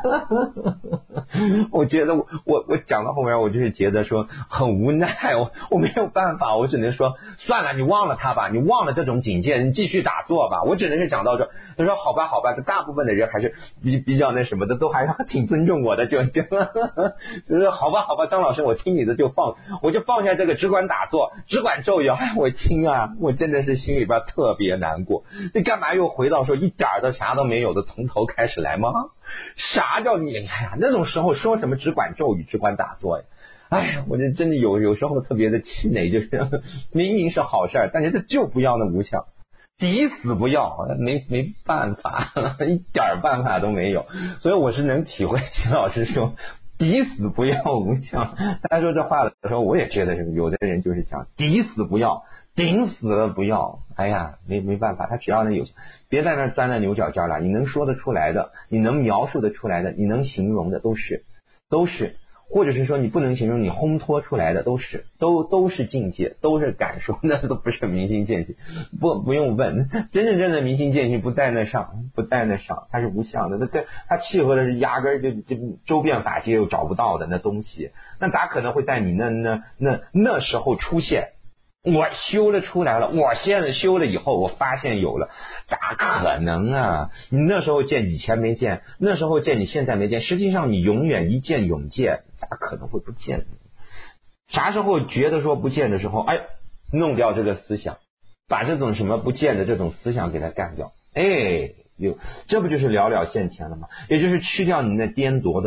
我觉得我讲到后面，我就是觉得说很无奈，我没有办法，我只能说算了，你忘了他吧，你忘了这种警戒，你继续打坐吧。我只能是讲到这。他说好吧，这大部分的人还是比较那什么的，都还挺尊重我的，就是好吧，张老师，我听你的我就放下这个，只管打坐，只管咒语。哎，我听啊，我真的是心里边特别难过。你干嘛又回到说一点的啥都没有的从头开始来吗？啥叫你？哎呀，那种时候说什么只管咒语，只管打坐呀？哎呀，我这真的有时候特别的气馁，就是明明是好事儿，但是这就不要那无相，抵死不要，没办法，一点办法都没有。所以我是能体会秦老师说抵死不要无相。他说这话的时候，我也觉得有的人就是这样，抵死不要，顶死了不要。哎呀，没办法，他只要那有，别在那钻那牛角尖了。你能说得出来的，你能描述得出来的，你能形容的都是，或者是说你不能形容，你烘托出来的都是境界，都是感受，那都不是明心见性。不用问，真正的明心见性不在那上，它是无相的。它契合的是压根就周遍法界又找不到的那东西，那咋可能会在你那时候出现？ 我修了出来了，我现在修了以后，我发现有了，咋可能啊？你那时候见以前没见，那时候见你现在没见，实际上你永远一见永见，咋可能会不见？啥时候觉得说不见的时候，哎，弄掉这个思想，把这种什么不见的这种思想给它干掉，哎，这不就是了了现前了吗？也就是去掉你那颠倒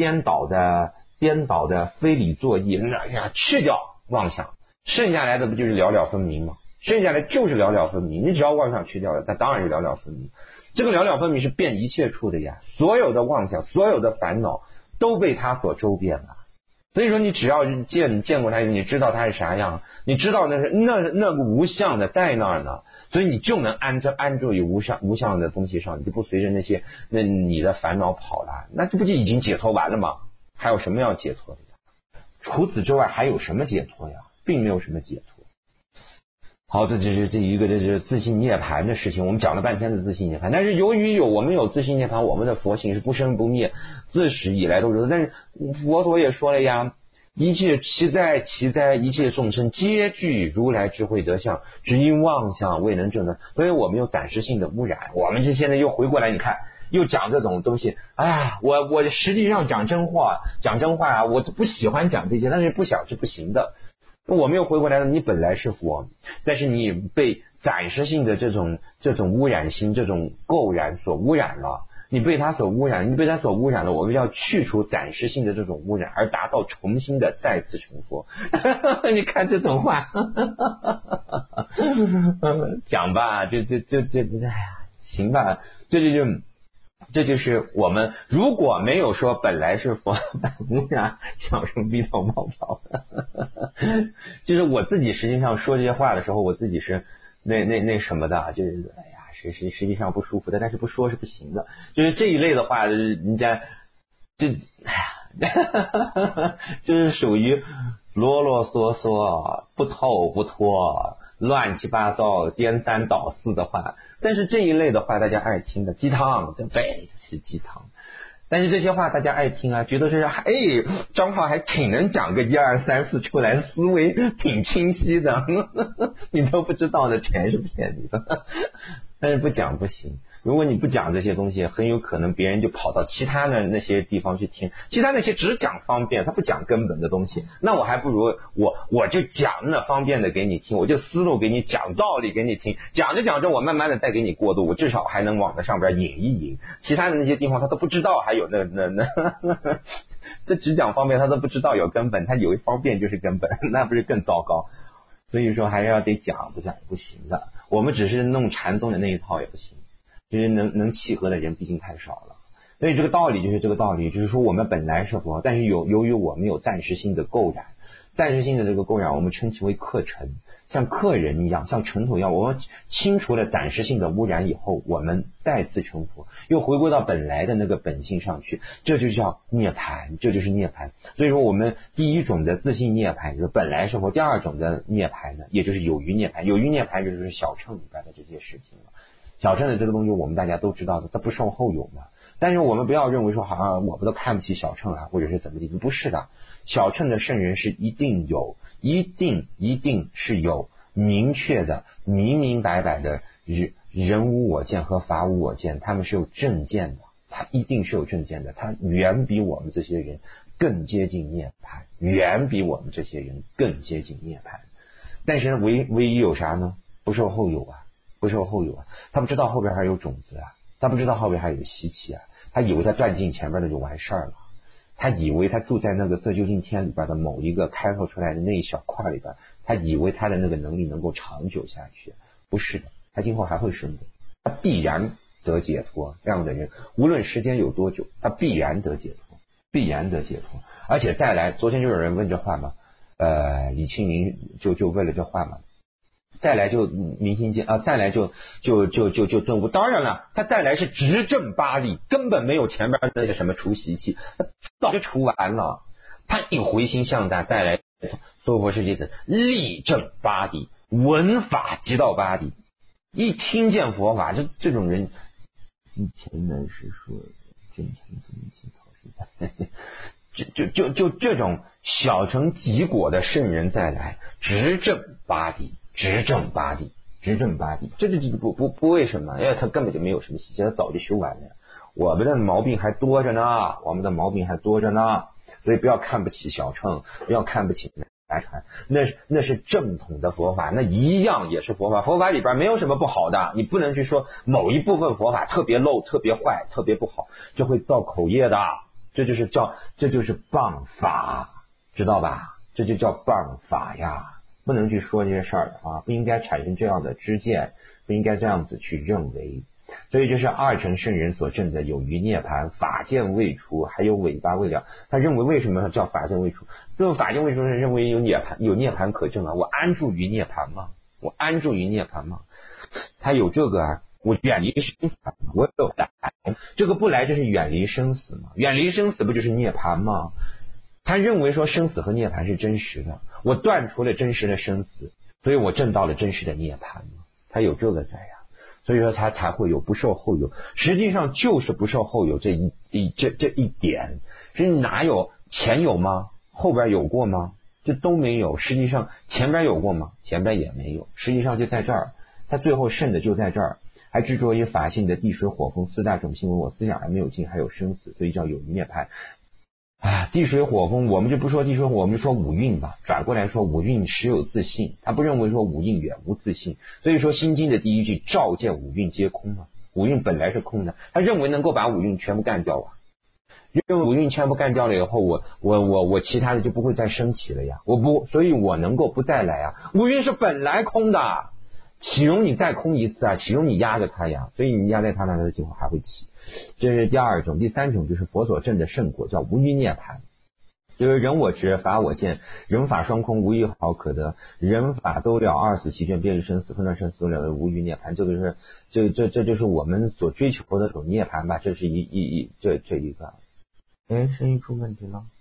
的非理作意，去掉妄想。剩下来的不就是了了分明吗？剩下来就是了了分明，你只要妄想去掉了，那当然是了了分明。这个了了分明是遍一切处的呀，所有的妄想，所有的烦恼都被它所周遍了。所以说你只要见过它，你知道它是啥样，你知道那个无相的在那儿呢，所以你就能安住于无相的东西上，你就不随着你的烦恼跑了，那这不就已经解脱完了吗？还有什么要解脱的呀？除此之外还有什么解脱呀？并没有什么解脱。好，这是自信涅槃的事情，我们讲了半天的自信涅槃，但是由于我们有自信涅槃，我们的佛性是不生不灭，自始以来都是。但是佛陀也说了呀，一切其在一切众生皆具如来智慧德相，只因妄想未能证得。所以我们有暂时性的污染，我们现在又回过来，你看又讲这种东西。哎呀，我实际上讲真话啊，我不喜欢讲这些，但是不想是不行的。我们又回过来了，你本来是佛，但是你被暂时性的这种污染心，这种垢染所污染了，你被它所污染了，我们要去除暂时性的这种污染，而达到重新的再次成佛。你看这种话讲吧，哎呀，行吧，这就是我们如果没有说本来是佛，无染小乘逼头冒泡。就是我自己实际上说这些话的时候，我自己是那什么的，就是哎呀，实际上不舒服的，但是不说是不行的。就是这一类的话，人家就哎呀，就是属于啰啰嗦嗦、不透不脱、乱七八糟、颠三倒四的话。但是这一类的话大家爱听的，鸡汤，对，是鸡汤。但是这些话大家爱听啊，觉得是张浩还挺能讲个1、2、3、4出来，思维挺清晰的，你都不知道的全是骗你的。但是不讲不行，如果你不讲这些东西，很有可能别人就跑到其他的那些地方去听，其他那些只讲方便，他不讲根本的东西，那我还不如我就讲那方便的给你听，我就思路给你讲道理给你听，讲着讲着我慢慢的再给你过渡，我至少还能往那上边引一引，其他的那些地方他都不知道还有那这只讲方便他都不知道有根本，他以为方便就是根本，那不是更糟糕。所以说还是要得讲，不讲不行的。我们只是弄禅宗的那一套也不行，就是能契合的人毕竟太少了。所以这个道理就是这个道理，就是说我们本来是佛，但是由于我们有暂时性的垢染，暂时性的这个垢染我们称其为客尘，像客人一样，像尘土一样，我们清除了暂时性的污染以后，我们再次成佛，又回归到本来的那个本性上去，这就叫涅槃，这就是涅槃。所以说我们第一种的自性涅槃就是本来是佛，第二种的涅槃呢，也就是有余涅槃。有余涅槃就是小乘里边的这些事情了。小乘的这个东西我们大家都知道的，它不受后有嘛。但是我们不要认为说好像我们都看不起小乘啊，或者是怎么地，不是的。小乘的圣人是一定是有明确的明明白白的人无我见和法无我见，他们是有正见的，他一定是有正见的，他远比我们这些人更接近涅槃，远比我们这些人更接近涅槃。但是唯一有啥呢？不受后有啊，不受后有啊，他不知道后边还有种子啊，他不知道后边还有习气啊，他以为他断尽前边的就完事儿了，他以为他住在那个色究竟天里边的某一个开拓出来的那一小块里边，他以为他的那个能力能够长久下去，不是的，他今后还会生的，他必然得解脱。这样的人无论时间有多久，他必然得解脱，必然得解脱。而且再来，昨天就有人问这话嘛，李庆明就问了这话嘛，再来就明心见啊，再来就顿悟。当然了，他再来是直正八力，根本没有前边那个什么除习气，早就除完了。他一回心向大，再来娑婆世界的立正八地，闻法即到八地。一听见佛法，这种人，前面是说正诚自明心草实在， 就这种小成极果的圣人再来，执政八地，执政八地，执政八地，这不为什么？因为他根本就没有什么习气，他早就修完了。我们的毛病还多着呢，我们的毛病还多着呢，所以不要看不起小乘，不要看不起来传，那是正统的佛法，那一样也是佛法，佛法里边没有什么不好的，你不能去说某一部分佛法特别漏、特别坏、特别不好，这会造口业的，这就是谤法，知道吧？这就叫谤法呀，不能去说这些事儿啊，不应该产生这样的知见，不应该这样子去认为。所以这是二乘圣人所证的有余涅槃，法见未除，还有尾巴未了。他认为为什么叫法见未除？这种法见未除是认为有涅槃可证啊，我安住于涅槃吗？我安住于涅槃吗？他有这个啊，我远离生死，我有来，这个不来就是远离生死嘛，远离生死不就是涅槃吗？他认为说生死和涅槃是真实的，我断除了真实的生死，所以我证到了真实的涅槃嘛，他有这个在呀。所以说他才会有不受后有，实际上就是不受后有这一点，是哪有前有吗？后边有过吗？这都没有。实际上前边有过吗？前边也没有。实际上就在这儿，他最后剩的就在这儿，还执着于法性的地水火风四大种性，我思想还没有尽，还有生死，所以叫有余涅槃。地水火风，我们就不说地水火，我们就说五蕴吧。转过来说，五蕴实有自性，他不认为说五蕴远无自性。所以说《心经》的第一句，照见五蕴皆空嘛，五蕴本来是空的，他认为能够把五蕴全部干掉啊。因为五蕴全部干掉了以后，我其他的就不会再升起了呀，所以我能够不再来啊。五蕴是本来空的，岂容你再空一次啊？岂容你压着它呀？所以你压在它那的结果还会起。这是第二种。第三种就是佛所证的圣果，叫无余涅槃，就是人我执，法我见，人法双空，无一毫可得，人法都了，二死其卷，别于生死，分断生死都了的无余涅槃。这个是这就是我们所追求的这种涅槃吧。这是这一个。声音出问题了？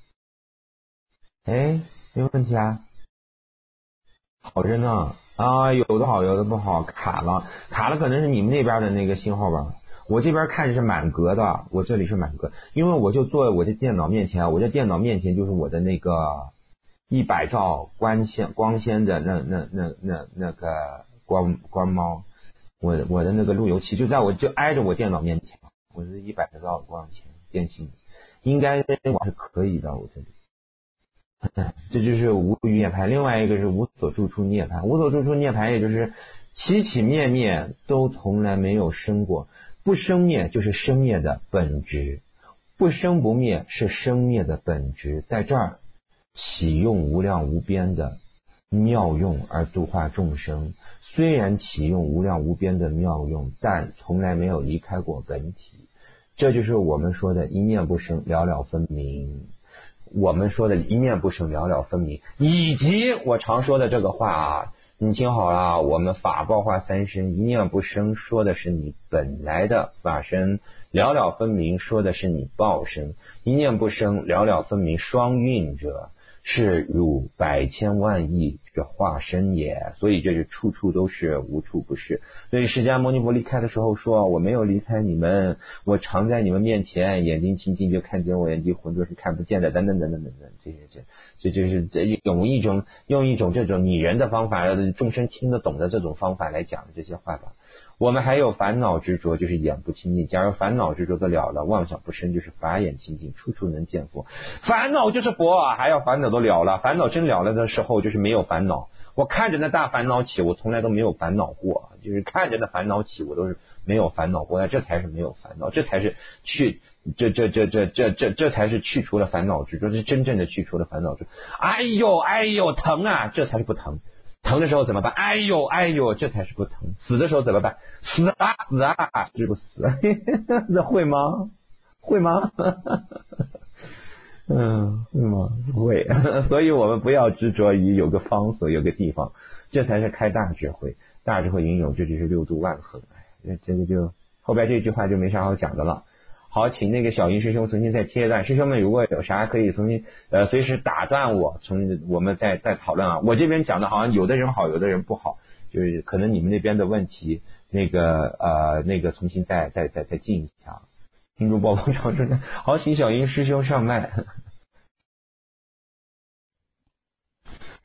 没问题啊，好着呢。有的好，有的不好，卡了可能是你们那边的那个信号吧。我这边看着是满格的，我这里是满格，因为我就坐我的电脑面前，我这电脑面前就是我的那个100兆光纤的那个光猫，我的那个路由器就挨着我电脑面前，我是100兆光纤电信，应该我是可以的，我这里。这就是无余涅槃。另外一个是无所住处涅槃，无所住处涅槃也就是起起灭灭都从来没有生过，不生灭就是生灭的本质，不生不灭是生灭的本质，在这儿启用无量无边的妙用而度化众生，虽然启用无量无边的妙用，但从来没有离开过本体，这就是我们说的一念不生，了了分明。我们说的一念不生，了了分明，以及我常说的这个话啊，你听好了，我们法报化三身，一念不生说的是你本来的法身，了了分明说的是你报身，一念不生，了了分明双运者是汝百千万亿之化身也，所以这是处处都是，无处不是。所以释迦牟尼佛离开的时候说，我没有离开你们，我常在你们面前，眼睛清净就看见我，眼睛浑浊是看不见的，等等等等等等，这就是用一种这种拟人的方法，众生听得懂的这种方法来讲这些话吧。我们还有烦恼执着，就是眼不清净。假如烦恼执着得了了，妄想不生，就是法眼清净，处处能见佛。烦恼就是佛啊，还要烦恼都了了。烦恼真了了的时候，就是没有烦恼。我看着那大烦恼起，我从来都没有烦恼过，就是看着那烦恼起，我都是没有烦恼过，这才是没有烦恼，这才是这才是去除了烦恼执着，是真正的去除了烦恼执着。哎呦疼啊，这才是不疼。疼的时候怎么办？哎呦，这才是不疼。死的时候怎么办？死啊，是不死？这会吗？会吗？会吗？不会。所以我们不要执着于有个方所，有个地方，这才是开大智慧。大智慧应有，这就是六度万恒。这个就后边这句话就没啥好讲的了。好，请那个小云师兄重新再贴一段，师兄们如果有啥可以重新随时打断我，我们再讨论啊。我这边讲的好像有的人好，有的人不好，就是可能你们那边的问题，那个重新再进一下。听众报告长春，好，请小云师兄上麦。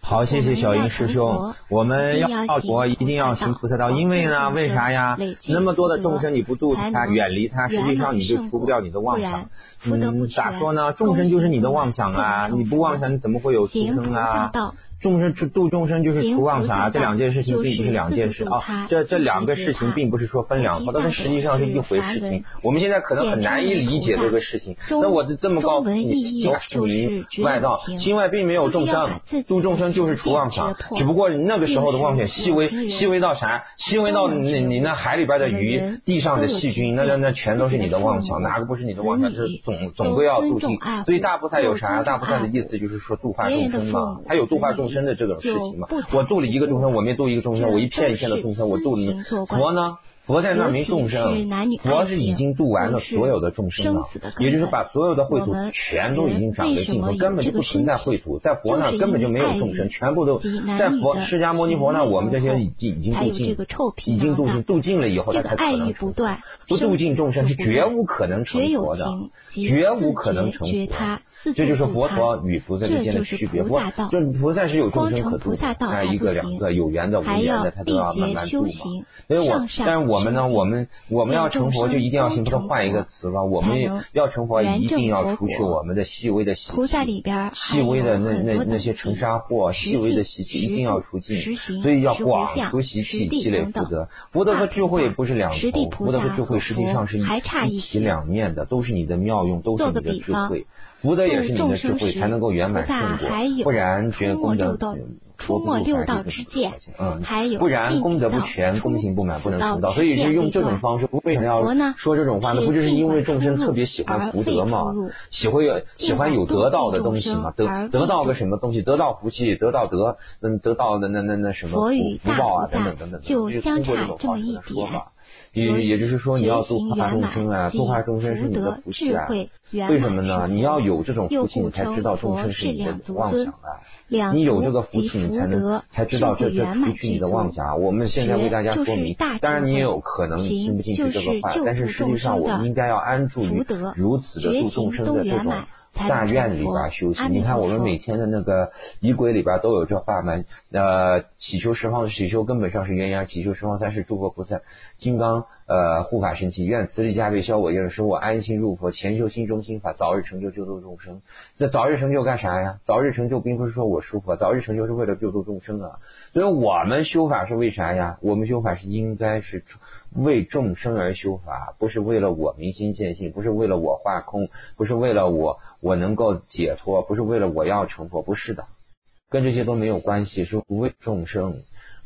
好，谢谢小英师兄。我们要佛一定要行菩萨道，因为呢，为啥呀？那么多的众生你不度他，远离他，实际上你就除不掉你的妄想。咋说呢？众生就是你的妄想啊！你不妄想，你怎么会有出生啊？众生度众生就是除妄想啊，这两件事情并不是两件事啊，这两个事情并不是说分两头，但是实际上是一回事情。我们现在可能很难以理解这个事情。那我这么告诉你，是明外道，心外并没有众生，度众生就是除妄想，只不过那个时候的妄想细微到啥？细微到你那海里边的鱼，地上的细菌，那全都是你的妄想，哪个不是你的妄想？就是总归要度尽。所以大菩萨有啥？大菩萨的意思就是说度化众生嘛，他有度化众生的这种事情嘛。我度了一个众生，我没度一个众生，我一片一片的众生，我度了佛呢？佛在那没众生，佛是已经度完了所有的众生了，也就是把所有的秽土全都已经长得尽头，根本就不存在秽土，在佛那根本就没有众生，全部都在佛释迦牟尼佛那，我们这些已经度尽，已经度尽了以后，他才可能成佛。不度尽众生是绝无可能成佛的，绝无可能成佛。这就是佛陀与菩萨之间的区别。就菩萨是有众生可度的，一个两个有缘的无缘的，他都要慢慢度嘛。但是我们呢，我们要成佛就一定要行，不能换一个词了。我们要成佛一定要除去我们的细微的习气，细微的那些尘沙祸，细微的习气一定要除尽。所以要广除习气，积累福德。福德和智慧不是两头，福德和智慧实际上是一体两面的，都是你的妙用，都是你的智慧。福德也是你的智慧，才能够圆满圣果，不然觉功德出没六道之界， 不然功德不全，功行不满，不能成道。所以是用这种方式，为什么要说这种话呢？不就是因为众生特别喜欢福德嘛，喜欢有得到的东西嘛，得到个什么东西，得到福气，得到得到的那什么福报啊，等等等等， 就相差这么一点。 也就是说，你要度化众生啊，度化众生是你的福气啊。为什么呢？你要有这种福气，你才知道众生是你的妄想啊。你有这个福气，你才知道这除去你的妄想。我们现在为大家说明，当然你也有可能听不进去这个话，但是实际上我们应该要安住于如此的度众生的这种大愿里边修行。你看我们每天的那个仪轨里边都有这话嘛，祈求十方祈求根本上是鸳鸯，祈求十方三世诸佛菩萨金刚护法神奇，愿慈悲加倍消我业，使我安心入佛，潜修心中心法，早日成就救度众生。这早日成就干啥呀？早日成就并不是说我书佛，早日成就是为了救度众生啊。所以我们修法是为啥呀？我们修法是应该是为众生而修法，不是为了我明心见性，不是为了我化空，不是为了我能够解脱，不是为了我要成佛，不是的，跟这些都没有关系，是为众生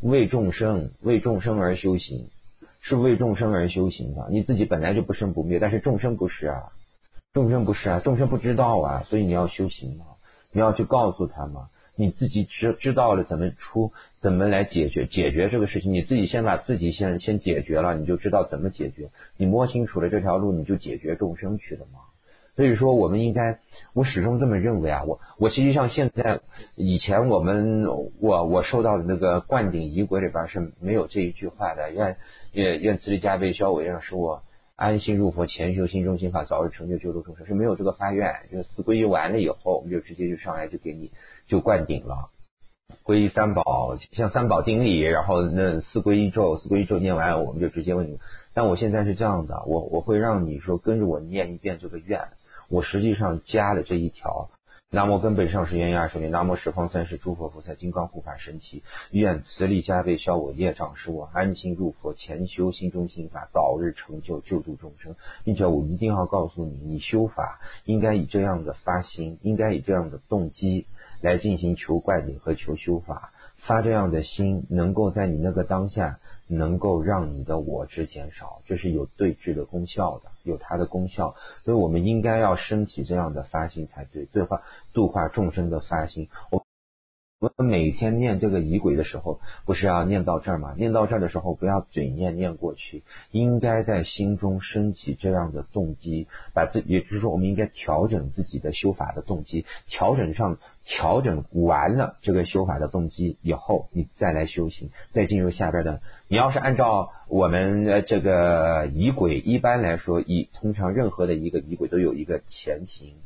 而修行，是为众生而修行的。你自己本来就不生不灭，但是众生不是啊，众生不知道啊，所以你要修行嘛，你要去告诉他嘛，你自己知道了怎么来解决这个事情，你自己先把自己先解决了，你就知道怎么解决，你摸清楚了这条路，你就解决众生去了嘛。所以说我们应该，我始终这么认为啊，我实际上现在以前我受到的那个灌顶仪轨里边是没有这一句话的，愿慈悲加倍消我业，使我安心入佛，潜修心中心法，早日成就救度众生，是没有这个发愿。就四皈依完了以后，我们就直接就上来就给你就灌顶了。皈依三宝，像三宝顶礼，然后那四皈依咒念完，我们就直接问你。但我现在是这样的，我会让你说跟着我念一遍这个愿，我实际上加了这一条。南无根本上师圆压手念，南无十方三世诸佛菩萨金刚护法神奇，愿慈力加倍消我业障，使我安心入佛，潜修心中心法，早日成就救度众生。并且我一定要告诉你，你修法应该以这样的发心，应该以这样的动机来进行求灌顶和求修法。发这样的心，能够在你那个当下能够让你的我执减少，这是有对治的功效的，有它的功效。所以我们应该要升起这样的发心才对，度化众生的发心。我们每天念这个仪轨的时候，不是要念到这儿吗？念到这儿的时候，不要嘴念过去，应该在心中升起这样的动机，也就是说，我们应该调整自己的修法的动机，调整完了这个修法的动机以后，你再来修行，再进入下边的。你要是按照我们这个仪轨，一般来说，通常任何的一个仪轨都有一个前行。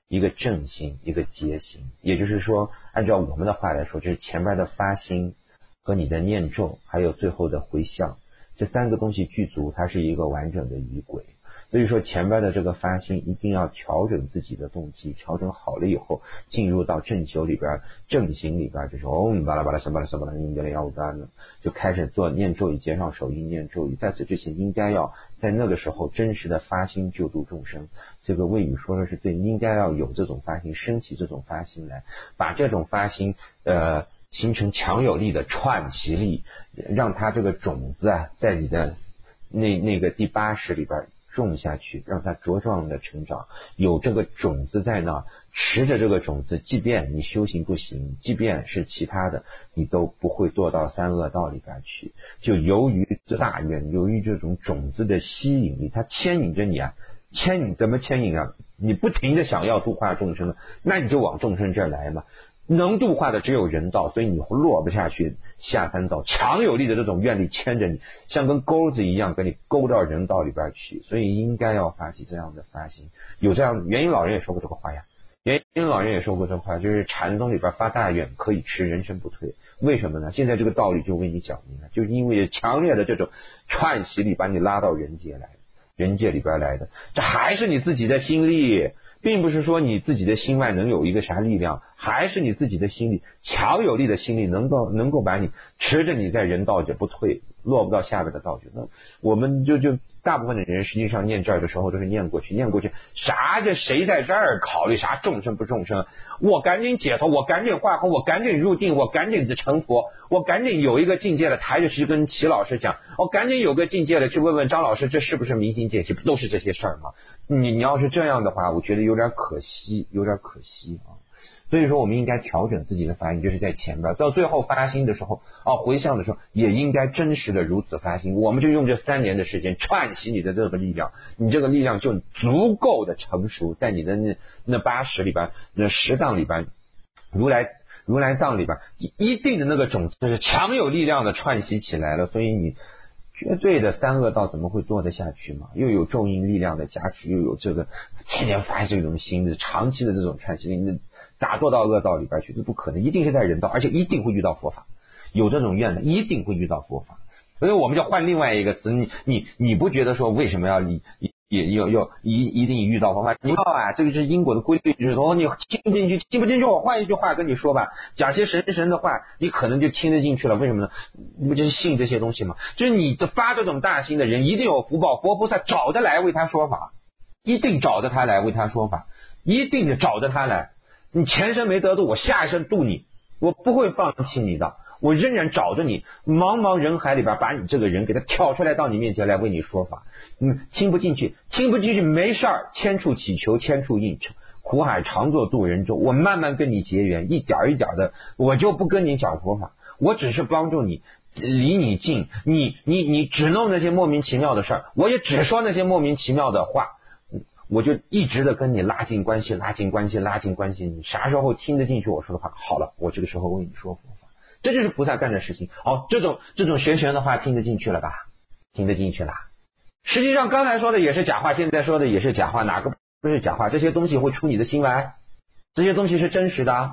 一个正心，一个结心。也就是说，按照我们的话来说，就是前边的发心和你的念咒，还有最后的回向，这三个东西具足，它是一个完整的仪轨。所以说前边的这个发心一定要调整自己的动机，调整好了以后，进入到正修里边，正行里边，就是巴拉巴拉什巴拉什巴拉音别了要单了，就开始做念咒语，接上手印念咒语。在此之前，应该要在那个时候真实的发心救度众生。这个谓语说的是对，应该要有这种发心，升起这种发心来，把这种发心形成强有力的串习力，让它这个种子啊，在你的那个第八识里边种下去，让它茁壮的成长。有这个种子在那，持着这个种子，即便你修行不行，即便是其他的，你都不会堕到三恶道里边去。就由于大愿，由于这种种子的吸引力，它牵引着你啊。怎么牵引啊？你不停的想要度化众生，那你就往众生这儿来嘛。能度化的只有人道，所以你落不下去下三道，强有力的这种愿力牵着你，像跟钩子一样给你勾到人道里边去。所以应该要发起这样的发心。有这样，元婴老人也说过这个话呀。元婴老人也说过这话，就是禅宗里边发大愿可以持人生不退。为什么呢？现在这个道理就为你讲明了，就是因为强烈的这种串习力把你拉到人界来，人界里边来的。这还是你自己的心力，并不是说你自己的心外能有一个啥力量，还是你自己的心力，强有力的心力能够把你持着你在人道者不退，落不到下边的道去。那我们就大部分的人实际上念这儿的时候都是念过去，啥这谁在这儿考虑啥众生不众生？我赶紧解脱，我赶紧化空，我赶紧入定，我赶紧成佛，我赶紧有一个境界了，抬着去跟齐老师讲，我赶紧有个境界了，去问问张老师，这是不是明心见性？不都是这些事儿吗？你要是这样的话，我觉得有点可惜啊。所以说我们应该调整自己的发心，就是在前边到最后发心的时候回向的时候也应该真实的如此发心。我们就用这3年的时间串习你的这个力量，你这个力量就足够的成熟，在你的那8识里边，那10藏里边，如来藏里边，一定的那个种子是强有力量的串习起来了。所以你绝对的三恶道怎么会堕得下去嘛？又有咒印力量的加持，又有这个天天发这种心的长期的这种串习力，咋堕到恶道里边去？这不可能，一定是在人道，而且一定会遇到佛法。有这种愿的，一定会遇到佛法。所以我们就换另外一个词，你不觉得说为什么要一定遇到佛法？你知道啊，这个是因果的规律，就是说你听不进去，我换一句话跟你说吧，讲些神的话，你可能就听得进去了。为什么呢？你不就是信这些东西吗？就是你发这种大心的人，一定有福报，佛菩萨找得来为他说法，一定找得他来为他说法，一定的找得他来。你前生没得度，我下一生度你，我不会放弃你的，我仍然找着你，茫茫人海里边把你这个人给他挑出来到你面前来为你说法。听不进去没事儿，千处祈求千处应，苦海常作渡人舟。我慢慢跟你结缘，一点一点的，我就不跟你讲佛法，我只是帮助你离你近，你只弄那些莫名其妙的事儿，我也只说那些莫名其妙的话，我就一直的跟你拉近关系。你啥时候听得进去我说的话，好了，我这个时候为你说佛法。这就是菩萨干的事情。这种玄的话听得进去了吧？听得进去了。实际上刚才说的也是假话，现在说的也是假话，哪个不是假话？这些东西会出你的心来，这些东西是真实的。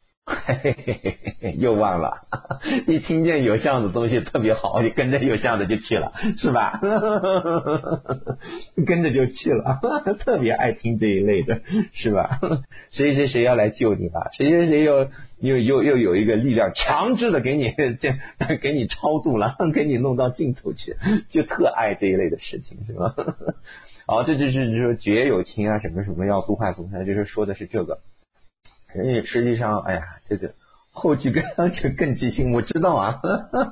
又忘了，你听见有相的东西特别好，你跟着有相的就去了，是吧？跟着就去了，特别爱听这一类的，是吧？谁要来救你了？谁又有一个力量强制的给你超度了，给你弄到尽头去，就特爱这一类的事情，是吧？这就是说绝有情啊，什么要度化众生，就是说的是这个。实际上，这个后句更具性，我知道啊，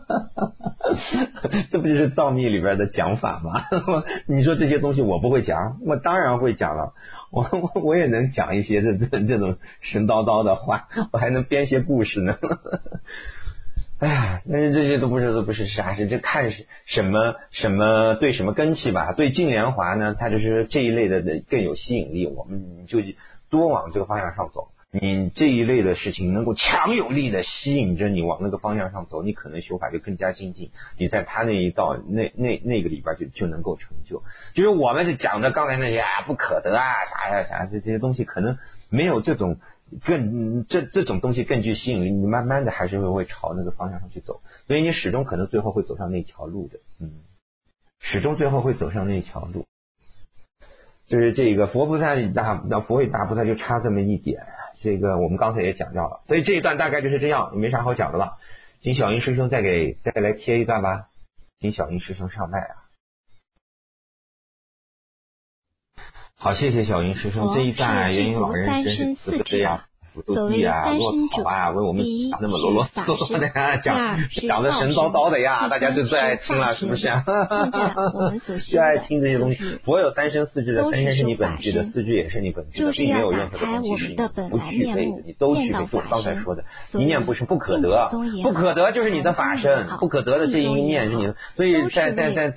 这不就是藏密里边的讲法吗？你说这些东西我不会讲，我当然会讲了，我也能讲一些这种神叨叨的话，我还能编些故事呢。但是这些都不是啥事，这看什么对什么根器吧。对净莲华呢，它就是这一类的更有吸引力，我们就多往这个方向上走。 你这一类的事情能够强有力的吸引着你往那个方向上走，你可能修法就更加精进，你在他那一道那个里边就能够成就。就是我们是讲的刚才那些不可得啥这些东西，可能没有这种这种东西更具吸引力，你慢慢的还是会朝那个方向上去走，所以你始终可能最后会走上那条路的，始终最后会走上那条路。就是这个佛菩萨佛为大菩萨就差这么一点，这个我们刚才也讲到了，所以这一段大概就是这样，没啥好讲的了。请小英师兄再来贴一段吧，请小英师兄上麦啊。好，谢谢小英师兄，这一段元英老人真是慈悲啊，辅助地啊，落草啊，为我们讲那么啰啰嗦嗦的讲的神叨叨的呀，大家就最爱听了，是不是？就爱听这些东西。佛有三身四智的，三身是你本具的，四智也是你本具的，并没有任何的东西是你不具备的，你都具备。就我刚才说的，一念不是不可得，不可得就是你的法身，不可得的这一念是你的。所以在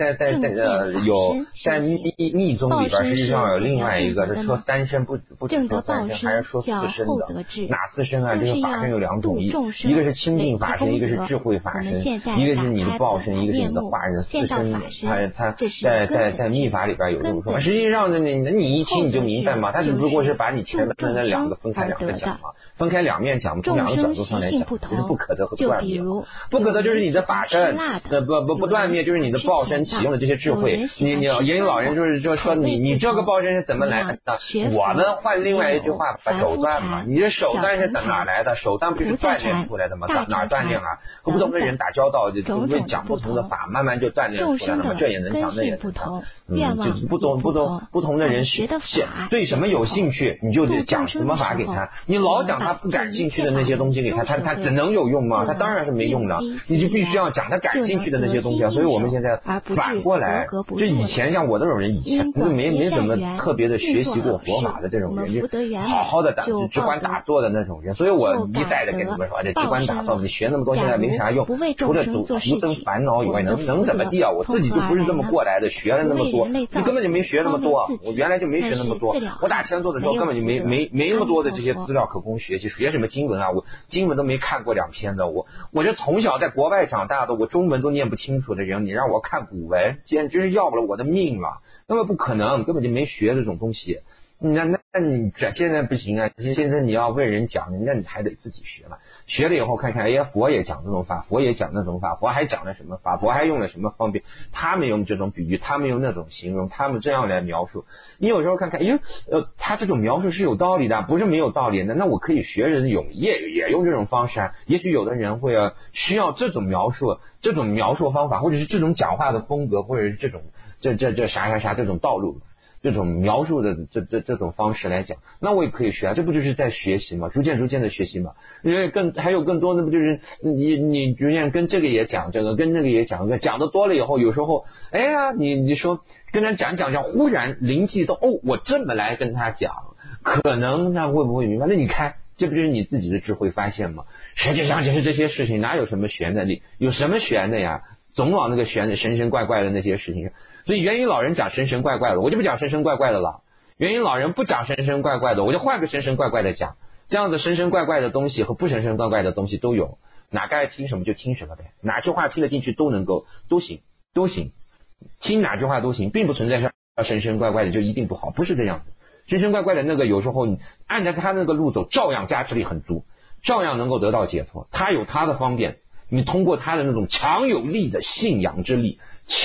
密宗里边，实际上有另外一个是说三身，不只说三身，还是说四身的。哪四身啊？这个法身有两种，一个是清净法身，一个是智慧法身，一个是你的报身，一个是你的化身。四身它在密法里边有这么说。实际上呢，你一听你就明白嘛，它只不过是把你前面的那两个分开两个讲嘛，分开两面讲，从两个角度上来讲，就是不可得和断灭。不可得就是你的法身，不断灭就是你的报身启用的这些智慧。你元英老人就是说你这个报身是怎么来的？我们换另外一句话，把手段嘛，你的手段是哪来的？手段不是锻炼出来的吗？哪锻炼啊？和不同的人打交道，就会讲不同的法，慢慢就锻炼出来了嘛。这也能讲，那也能讲。就是不同的人对什么有兴趣，你就得讲什么法给他。你老讲他不感兴趣的那些东西给他，他只能有用吗？他当然是没用的。你就必须要讲他感兴趣的那些东西啊。所以我们现在反过来，就以前像我这种人，以前就没怎么特别的学习过佛法的这种人，就好好的只管打坐的那种人。所以我一再的跟你们说，这只管打坐，你学那么多现在没啥用，除了徒增烦恼以外，能怎么地啊？我自己就不是这么过来的，学了那么多，你根本就没学那么多，我原来就没学那么多。我打前座的时候根本就没那么多的这些资料可供学习，学什么经文啊？我经文都没看过2篇的，我这从小在国外长大的，我中文都念不清楚的人，你让我看古文，简直是要不了我的命了，根本不可能，根本就没学这种东西。那你现在不行啊！现在你要问人讲，那你还得自己学了。学了以后看看，佛也讲这种法，佛也讲那种法，佛还讲了什么法，佛还用了什么方便，他们用这种比喻，他们用那种形容，他们这样来描述。你有时候看看，他这种描述是有道理的，不是没有道理的。那我可以学人也用这种方式啊。也许有的人会需要这种描述方法，或者是这种讲话的风格，或者是这种这啥这种道路。这种描述的这种方式来讲，那我也可以学啊，这不就是在学习吗？逐渐的学习嘛。因为还有更多的不就是你逐渐跟这个也讲这个，跟那个也讲讲的多了以后，有时候你说跟他讲，忽然灵机到我这么来跟他讲，可能他会不会明白？那你看，这不就是你自己的智慧发现吗？实际上就是这些事情哪有什么玄的，有什么玄的呀？总往那个玄的神神怪怪的那些事情上。所以元英老人讲神神怪怪的，我就不讲神神怪怪的了。元英老人不讲神神怪怪的，我就换个神神怪怪的讲。这样的神神怪怪的东西和不神神怪怪的东西都有，哪该听什么就听什么呗，哪句话听得进去都行，听哪句话都行，并不存在说神神怪怪的就一定不好，不是这样的。神神怪怪的那个有时候你按照他那个路走，照样加持力很足，照样能够得到解脱。他有他的方便，你通过他的那种强有力的信仰之力，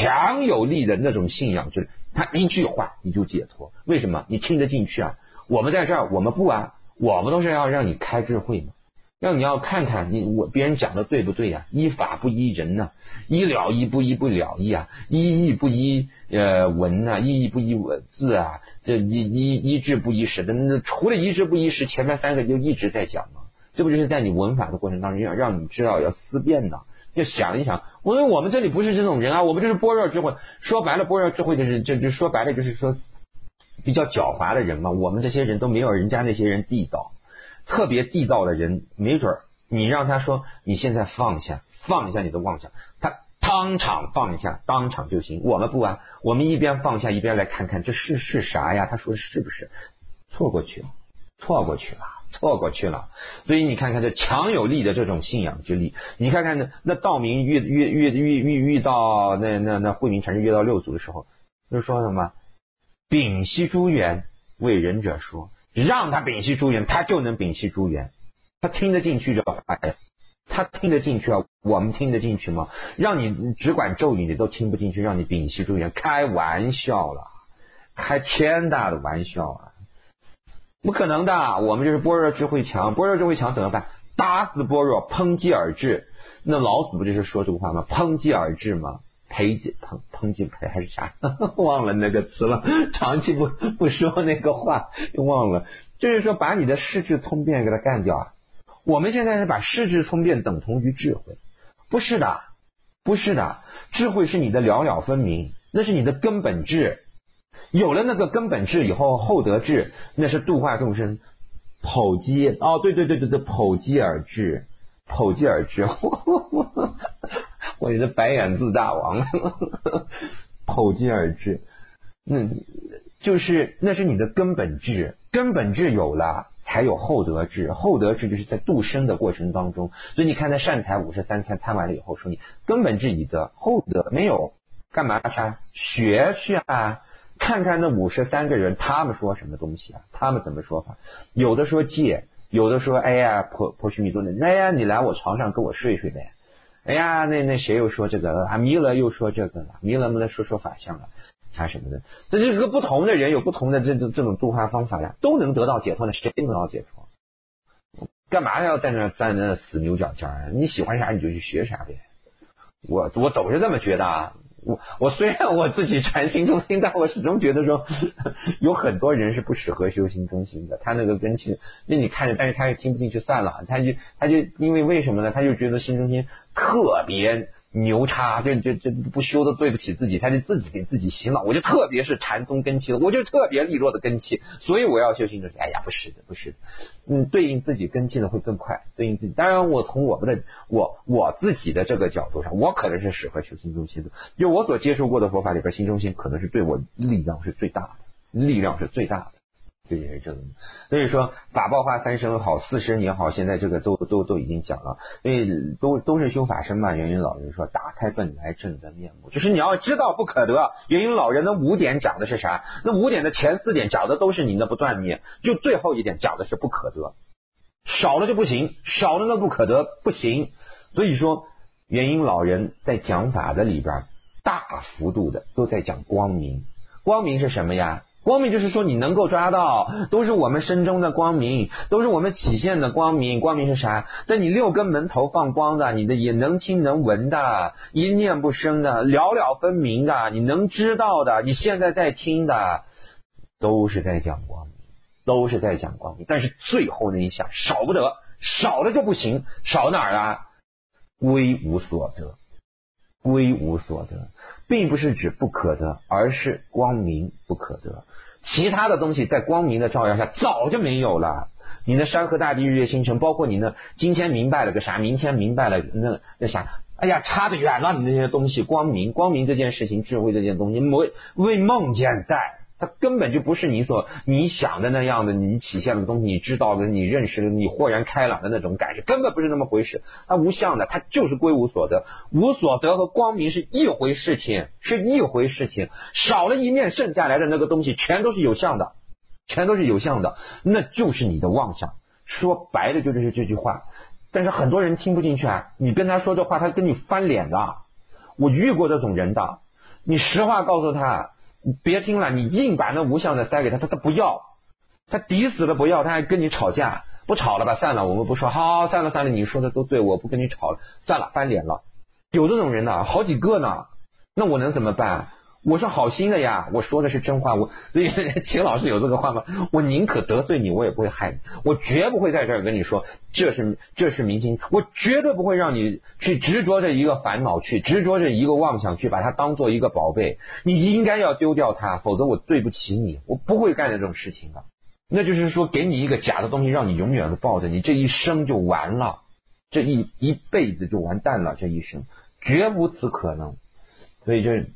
他一句话你就解脱。为什么？你听得进去啊。我们在这儿，我们不啊，我们都是要让你开智慧嘛，让你要看看别人讲的对不对啊，依法不依人啊，依了依不依不了依啊，依义不依文啊，依义不依字啊，这依智不依实的。那除了依智不依实，前面3个就一直在讲嘛。这不就是在你闻法的过程当中让你知道要思辨的，要想一想。因为我们这里不是这种人啊，我们就是般若智慧。说白了，般若智慧就说白了就是说比较狡猾的人嘛。我们这些人都没有人家那些人地道，特别地道的人，没准你让他说你现在放一下你的妄想，他当场放一下，当场就行。我们不啊，我们一边放下一边来看看这是啥呀？他说是不是错过去了， 错过去了。所以你看看这强有力的这种信仰之力，你看看那道明遇到那慧明禅师遇到六祖的时候，就是说什么屏息诸缘为仁者说，让他屏息诸缘，他就能屏息诸缘，他听得进去就好。他听得进去啊，我们听得进去吗？让你只管咒语你都听不进去，让你屏息诸缘，开玩笑了，开天大的玩笑啊！不可能的，我们就是般若智慧强，般若智慧强怎么办？打死般若，抨击而至。那老子不就是说这个话吗？抨击而至吗？抨击还是啥？忘了那个词了，长期不说那个话，又忘了。就是说把你的世智聪辩给它干掉啊！我们现在是把世智聪辩等同于智慧，不是的，不是的，智慧是你的了了分明，那是你的根本智。有了那个根本智以后，后得智，那是度化众生。剖击，哦，对，剖击而至，剖击而至，我觉得白眼字大王，剖击而至，就是那是你的根本智，根本智有了，才有后得智，后得智就是在度生的过程当中。所以你看那善财53参参完了以后，说你根本智已得，后得没有，干嘛啥？学去啊！看看那53个人，他们说什么东西啊？他们怎么说法？有的说戒，有的说哎呀婆须弥多的，哎呀你来我床上跟我睡睡呗。哎呀那谁又说这个啊？弥勒又说这个了，弥勒不能说法相了。啥什么的，这就是个不同的人有不同的这种度化方法呀，都能得到解脱，那谁能得到解脱？干嘛要在那死牛角尖啊？你喜欢啥你就去学啥呗。我总是这么觉得啊。我虽然我自己禅心中心，但我始终觉得说有很多人是不适合修行中心的。他那个根器，那你看着，但是他也听不进去算了，他就因为什么呢？他就觉得心中心特别牛叉，这不修的对不起自己，他就自己给自己洗脑。我就特别是禅宗根器的，我就特别利落的根器，所以我要修行中心。哎呀，不是的，对应自己根器的会更快，对应自己。当然，我从我自己的这个角度上，我可能是适合修行中心的，就我所接受过的佛法里边，心中心可能是对我力量是最大的。这也是这个，所以说法报化三生好，40年好，现在这个都已经讲了，因为都是修法身嘛。元云老人说，打开本来正的面目，就是你要知道不可得。元云老人的5点讲的是啥？那5点的前4点讲的都是你的不断灭，就最后1点讲的是不可得，少了就不行，少了那不可得不行。所以说元云老人在讲法的里边，大幅度的都在讲光明。光明是什么呀？光明就是说你能够抓到，都是我们身中的光明，都是我们起现的光明。光明是啥？在你6根门头放光的，你的也能听能闻的，一念不生的，了了分明的，你能知道的，你现在在听的，都是在讲光明，都是在讲光明。但是最后那一项少不得，少了就不行。少哪儿啊？归无所得，归无所得，并不是指不可得，而是光明不可得。其他的东西在光明的照耀下早就没有了。你的山河大地日月星辰，包括你呢，今天明白了个啥，明天明白了那啥，哎呀，差得远了。你那些东西，光明这件事情，智慧这件东西，为梦见在，它根本就不是你想的那样的，你体现的东西，你知道的，你认识的，你豁然开朗的那种感觉，根本不是那么回事。它无相的，它就是归无所得。无所得和光明是一回事情，少了一面剩下来的那个东西全都是有相的，那就是你的妄想。说白了就是这句话，但是很多人听不进去啊。你跟他说这话，他跟你翻脸的。我遇过这种人的，你实话告诉他，别听了，你硬把那无相的塞给他，他不要，他抵死了不要，他还跟你吵架。不吵了吧，散了，我们不说，好，散了，你说的都对，我不跟你吵了，散了，翻脸了。有这种人呢，好几个呢，那我能怎么办？我是好心的呀，我说的是真话。所以秦老师有这个话吗？我宁可得罪你，我也不会害你，我绝不会在这儿跟你说这是明星，我绝对不会让你去执着着一个烦恼，去执着着一个妄想，去把它当做一个宝贝。你应该要丢掉它，否则我对不起你，我不会干这种事情的。那就是说，给你一个假的东西，让你永远的抱着，你这一生就完了，这一辈子就完蛋了，这一生绝无此可能。所以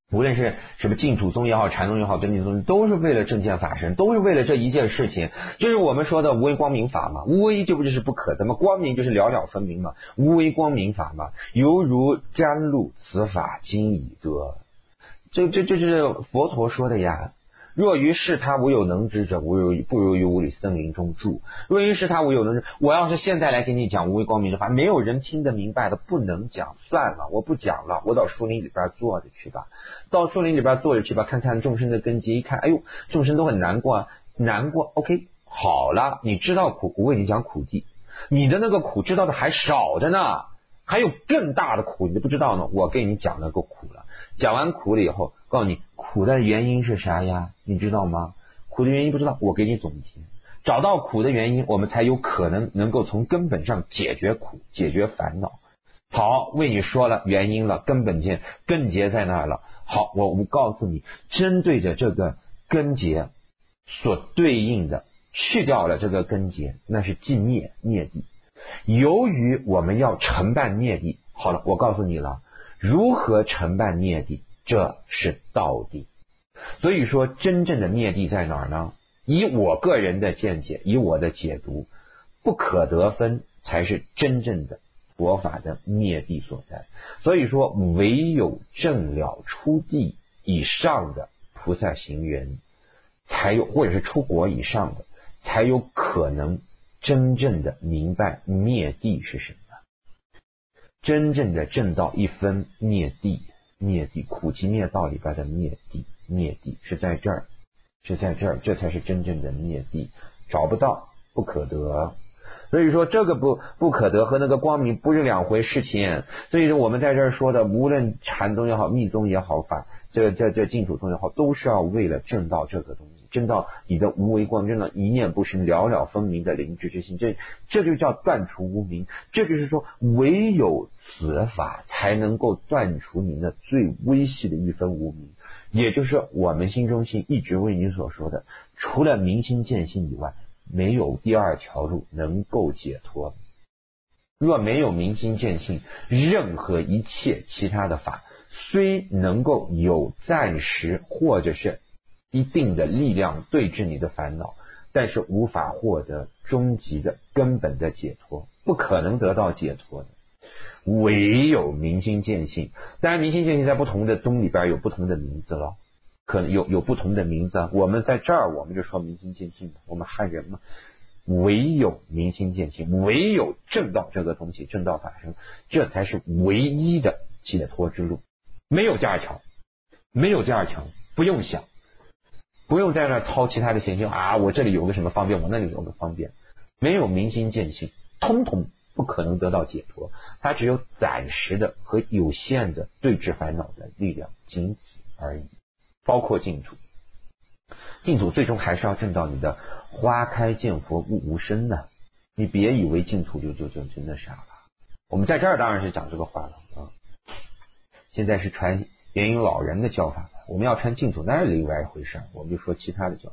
无论是什么净土宗也好，禅宗也好，根本宗都是为了正见法身，都是为了这一件事情，就是我们说的无为光明法嘛。无为就不就是不可得嘛，光明就是了了分明嘛，无为光明法嘛，犹如甘露，此法今已得。这就是佛陀说的呀。若于是他无有能知者，不如于无理森林中住。若于是他无有能知，我要是现在来给你讲无为光明之法，没有人听得明白的，不能讲，算了，我不讲了，我到树林里边坐着去吧，到树林里边坐着去吧，看看众生的根基，一看，哎呦，众生都很难过，难过 ，OK， 好了，你知道苦，我为你讲苦地，你的那个苦知道的还少着呢，还有更大的苦你都不知道呢，我给你讲那个苦了。讲完苦了以后，告诉你苦的原因是啥呀？你知道吗？苦的原因不知道，我给你总结。找到苦的原因，我们才有可能能够从根本上解决苦，解决烦恼。好，为你说了原因了，根本结在那儿了。好，我告诉你，针对着这个根结所对应的，去掉了这个根结，那是尽灭地。由于我们要承办灭地，好了，我告诉你了。如何承办灭地？这是道地。所以说真正的灭地在哪儿呢？以我个人的见解，以我的解读，不可得分才是真正的佛法的灭地所在。所以说唯有证了出地以上的菩萨行人，才有，或者是出国以上的，才有可能真正的明白灭地是什么。真正的正道一分灭地，苦集灭道里边的灭地是在这儿，这才是真正的灭地，找不到，不可得。所以说这个不可得和那个光明不是两回事情。所以说我们在这儿说的，无论禅宗也好，密宗也好，这净土宗也好，都是要为了证到这个东西，证到你的无为光，证到一念不生，了了分明的灵智之心，这就叫断除无明。这就是说唯有此法才能够断除你那最微细的一分无明，也就是我们心中心一直为你所说的，除了明心见性以外，没有第二条路能够解脱。若没有明心见性，任何一切其他的法虽能够有暂时或者是一定的力量对治你的烦恼，但是无法获得终极的根本的解脱，不可能得到解脱的。唯有明心见性，当然明心见性在不同的宗里边有不同的名字了，可能有不同的名字。我们在这儿我们就说明心见性，我们汉人嘛，唯有明心见性，唯有证到这个东西，证到法身，这才是唯一的解脱之路。没有第二条，不用想，不用在那掏其他的闲心啊，我这里有个什么方便，我那里有个方便。没有明心见性，通通不可能得到解脱，它只有暂时的和有限的对治烦恼的力量，仅此而已。包括净土，净土最终还是要证到你的花开见佛悟无生呢。你别以为净土就那啥了。我们在这儿当然是讲这个话了啊。现在是传元婴老人的教法，我们要传净土那是另外一回事，我们就说其他的教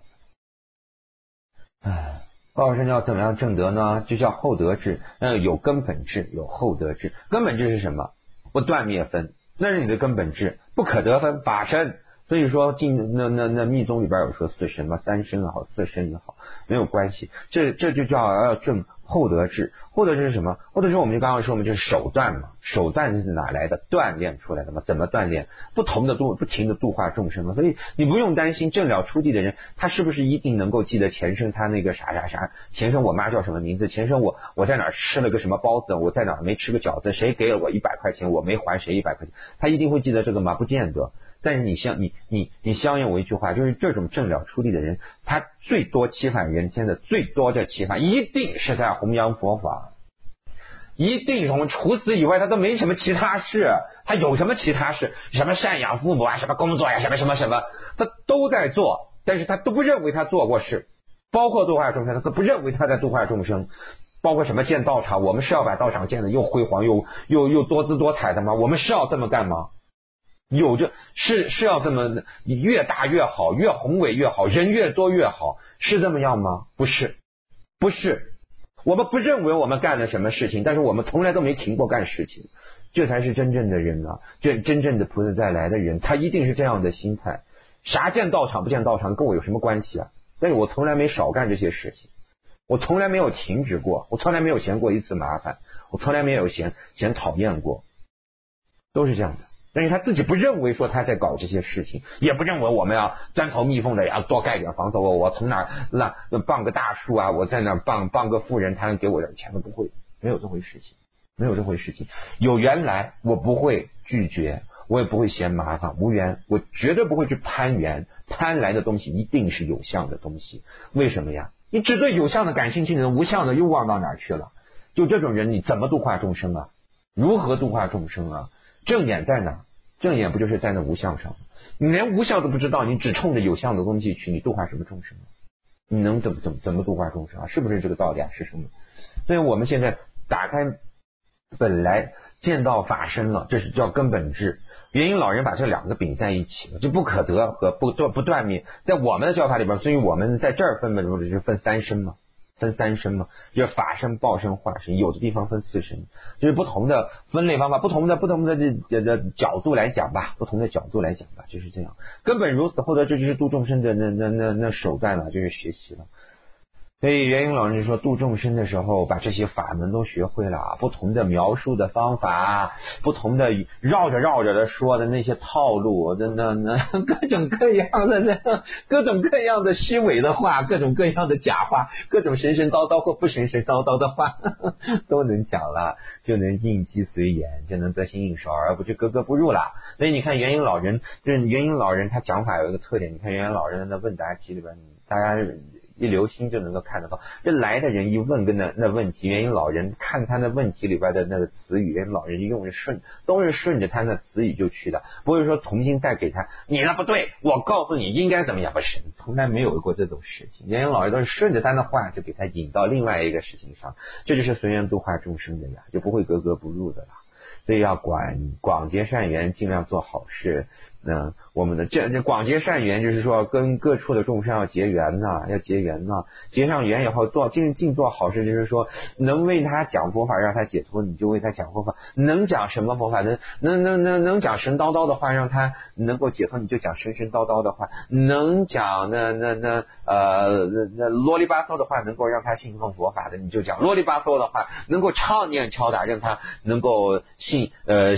法。报身要怎么样证得呢？就叫后得智。有根本智，有后得智。根本智是什么？不断灭分，那是你的根本智。不可得分，法身。所以说那密宗里边有说四身嘛，三身也好，四身也好，没有关系。这就叫要证后得智。后得智是什么？后得智我们就刚刚说，我们就是手段嘛。手段是哪来的？锻炼出来的嘛。怎么锻炼？不停的度化众生嘛。所以你不用担心证了出地的人，他是不是一定能够记得前生他那个啥，前生我妈叫什么名字，前生我在哪儿吃了个什么包子，我在哪儿没吃个饺子，谁给了我100块钱，我没还谁100块钱，他一定会记得这个吗？不见得。但是你相信我一句话，就是这种证了出地的人，他最多欺犯人间的最多的欺犯，一定是在弘扬佛法，一定是我们除此以外他都没什么其他事，他有什么其他事？什么赡养父母啊，什么工作呀，什么，他都在做，但是他都不认为他做过事，包括度化众生，他都不认为他在度化众生。包括什么建道场，我们是要把道场建的又辉煌又多姿多彩的吗？我们是要这么干吗？有着是要这么越大越好，越宏伟越好，人越多越好，是这么样吗？不是。我们不认为我们干了什么事情，但是我们从来都没停过干事情。 这才是真正的人啊，真正的菩萨再来的人，他一定是这样的心态。啥见道场不见道场跟我有什么关系啊？但是我从来没少干这些事情，我从来没有停止过，我从来没有嫌过一次麻烦，我从来没有嫌讨厌过，都是这样的。但是他自己不认为说他在搞这些事情，也不认为我们要钻头蜜缝的要多盖点房子，我从哪傍个大树啊，我在那傍个富人，他能给我点钱都不会，没有这回事情，没有这回事情。有缘来我不会拒绝，我也不会嫌麻烦，无缘我绝对不会去攀缘，攀来的东西一定是有相的东西。为什么呀？你只对有相的感兴趣，无相的又忘到哪儿去了？就这种人你怎么度化众生啊？如何度化众生啊？正眼在哪？正眼不就是在那无相上？你连无相都不知道，你只冲着有相的东西去，你度化什么众生啊？你能怎么度化众生啊？是不是这个道理啊？是什么？所以我们现在打开本来见到法身了，这是叫根本智。元婴老人把这两个并在一起了，就不可得和不断灭。在我们的教法里边，所以我们在这儿分的就是分三身嘛，就是法身、报身、化身，有的地方分四身，就是不同的分类方法，不同的这角度来讲吧，就是这样。根本如此，或者这就是度众生的那手段了，就是学习了。所以元婴老人就说，度众生的时候把这些法门都学会了，不同的描述的方法，不同的绕着的说的那些套路，那各种各样的虚伪的话，各种各样的假话，各种神叨叨或不神叨的话都能讲了，就能应机随言，就能得心应手，而不是格格不入了。所以你看元婴老人他讲法有一个特点，你看元婴老人的问答集里边，大家一留心就能够看得到，这来的人一问跟那问题，元婴老人看他那问题里边的那个词语，元婴老人用的都是顺着他那词语就去的，不会说重新再给他你那不对，我告诉你应该怎么样，不是，从来没有过这种事情。元婴老人都是顺着他的话就给他引到另外一个事情上，这就是随缘度化众生的呀，就不会格格不入的啦。所以要广结善缘，尽量做好事。我们的这广结善缘，就是说跟各处的众生要结缘呐，结上缘以后尽做好事，就是说能为他讲佛法让他解脱，你就为他讲佛法。能讲什么佛法？能讲神叨叨的话让他能够解脱，你就讲神叨叨的话。能讲啰里吧嗦的话能够让他信奉佛法的，你就讲啰里吧嗦的话。能够唱念敲打让他能够信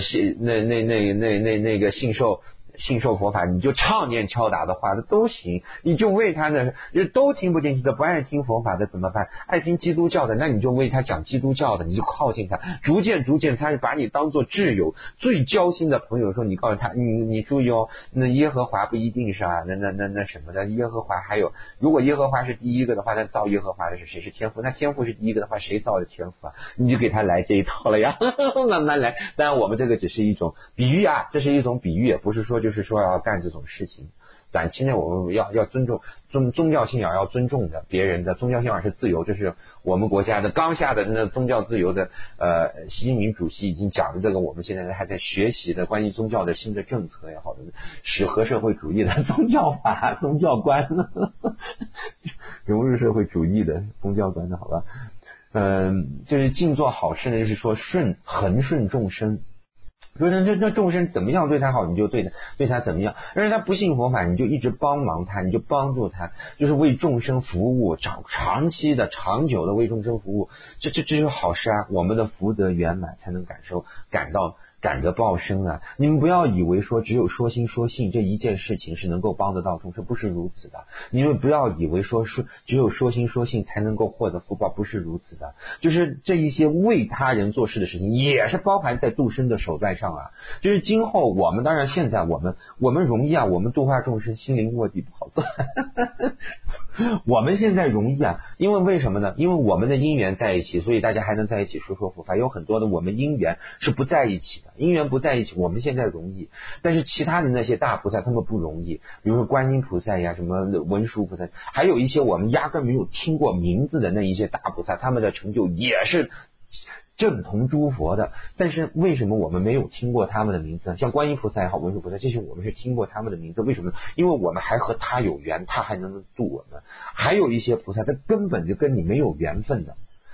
信受佛法，你就唱念敲打的话都行，你就为他呢，都听不进去的，不爱听佛法的怎么办？爱听基督教的，那你就为他讲基督教的，你就靠近他，逐渐他把你当做挚友，最交心的朋友，说你告诉他，你注意哦，那耶和华不一定是啊，那什么的，耶和华还有，如果耶和华是第一个的话，那造耶和华的是谁？是天父，那天父是第一个的话，谁造的天父啊？你就给他来这一套了呀，慢慢来。当然我们这个只是一种比喻啊，这是一种比喻，也不是说就是说要干这种事情。短期内我们要尊重宗教信仰，要尊重的别人的宗教信仰是自由，这是我们国家的刚下的那宗教自由的习近平主席已经讲的这个，我们现在还在学习的关于宗教的新的政策也好的适合社会主义的宗教法宗教观融入社会主义的宗教观的好吧。就是尽做好事呢，就是说恒顺众生。说这众生怎么样对他好，你就对他怎么样。但是他不信佛法，你就一直帮忙他，你就帮助他，就是为众生服务，长期的、长久的为众生服务，这是好事啊！我们的福德圆满，才能感得报身啊！你们不要以为说只有说心说性这一件事情是能够帮得到众生，不是如此的。你们不要以为说只有说心说性才能够获得福报，不是如此的。就是这一些为他人做事的事情，也是包含在度生的手段上啊。就是今后我们当然现在我们容易啊，我们度化众生心灵卧底不好做我们现在容易啊，因为什么呢？因为我们的因缘在一起，所以大家还能在一起说佛法。有很多的我们因缘是不在一起的，因缘不在一起，我们现在容易，但是其他的那些大菩萨他们不容易，比如说观音菩萨呀，什么文殊菩萨，还有一些我们压根没有听过名字的那一些大菩萨，他们的成就也是正同诸佛的，但是为什么我们没有听过他们的名字？像观音菩萨也好，文殊菩萨，这些我们是听过他们的名字，为什么呢？因为我们还和他有缘，他还能度我们。还有一些菩萨他根本就跟你没有缘分的，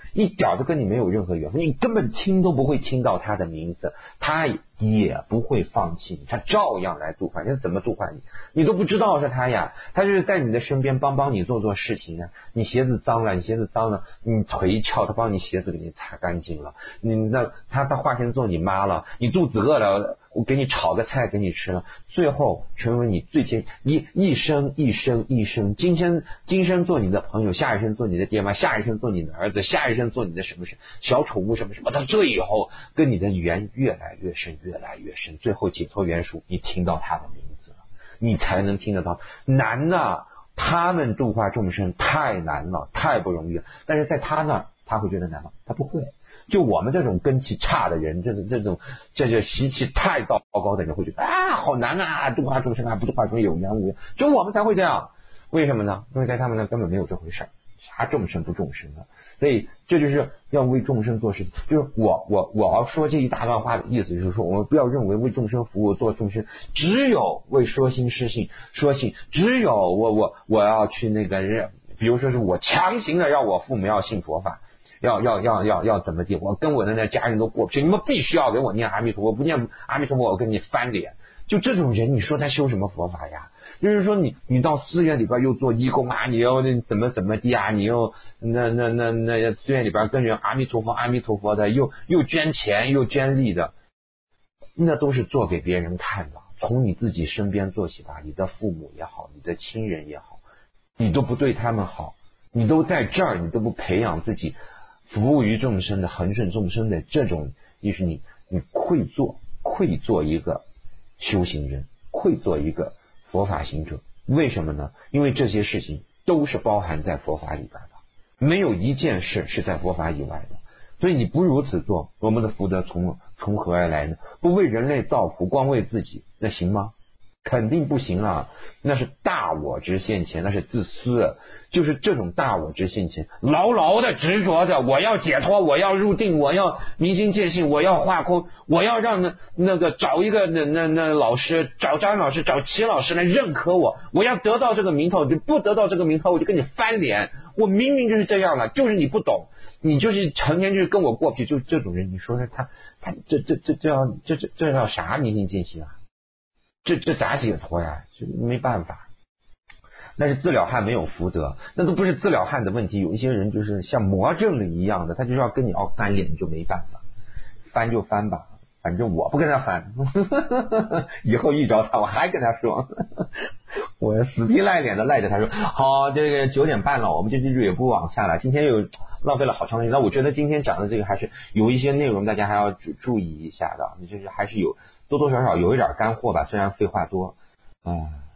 一点都跟你没有任何缘分，你根本听都不会听到他的名字，他也不会放弃你，他照样来度化你。怎么度化你？你都不知道是他呀，他就是在你的身边帮你做事情啊。你鞋子脏了，你腿翘，他帮你鞋子给你擦干净了。他化身做你妈了，你肚子饿了，我给你炒个菜给你吃了，最后成为你一生，今生做你的朋友，下一生做你的爹妈，下一生做你的儿子，下一生做你的什么小宠物什么，到最后跟你的缘越来越深，最后解脱缘熟，你听到他的名字了，你才能听得到。难呐，他们度化众生太难了，太不容易了，但是在他那他会觉得难吗？他不会。就我们这种根气差的人，这习气太糟糕的人会觉得好难啊，度化众生啊，不度化众生有缘无缘，就我们才会这样。为什么呢？因为在他们那根本没有这回事，啥众生不众生的。所以这就是要为众生做事情。就是我要说这一大段话的意思，就是说我们不要认为为众生服务做众生只有为说心施信，只有我要去那个，比如说是我强行的让我父母要信佛法，要怎么地？我跟我的那家人都过不去，你们必须要给我念阿弥陀佛，不念阿弥陀佛我跟你翻脸。就这种人，你说他修什么佛法呀？就是说你到寺院里边又做义工啊，你又怎么地啊？你又那寺院里边跟人阿弥陀佛的，又捐钱又捐力的，那都是做给别人看的。从你自己身边做起吧，你的父母也好，你的亲人也好，你都不对他们好，你都在这儿，你都不培养自己服务于众生的恒顺众生的这种，就是你愧做一个修行人，愧做一个佛法行者。为什么呢？因为这些事情都是包含在佛法里边的，没有一件事是在佛法以外的。所以你不如此做，我们的福德从何而来呢？不为人类造福，光为自己，那行吗？肯定不行啊！那是大我之现前，那是自私。就是这种大我之现前，牢牢的执着着我要解脱，我要入定，我要明心见性，我要化空，我要让那个找一个那老师，找张老师，找齐老师来认可我，我要得到这个名头，就不得到这个名头我就跟你翻脸。我明明就是这样了，就是你不懂，你就是成天就是跟我过不去，就这种人，你说说他这叫啥明心见性啊？这咋解脱呀？这没办法。那是自了汉没有福德，那都不是自了汉的问题。有一些人就是像魔怔一样的，他就是要跟你翻脸，就没办法，翻就翻吧，反正我不跟他翻。以后遇着他我还跟他说，我死皮赖脸的赖着他说，好，这个9点半了，我们这期剧也不往下了，今天又浪费了好长时间。那我觉得今天讲的这个还是有一些内容大家还要注意一下的，就是还是有多多少少有一点干货吧，虽然废话多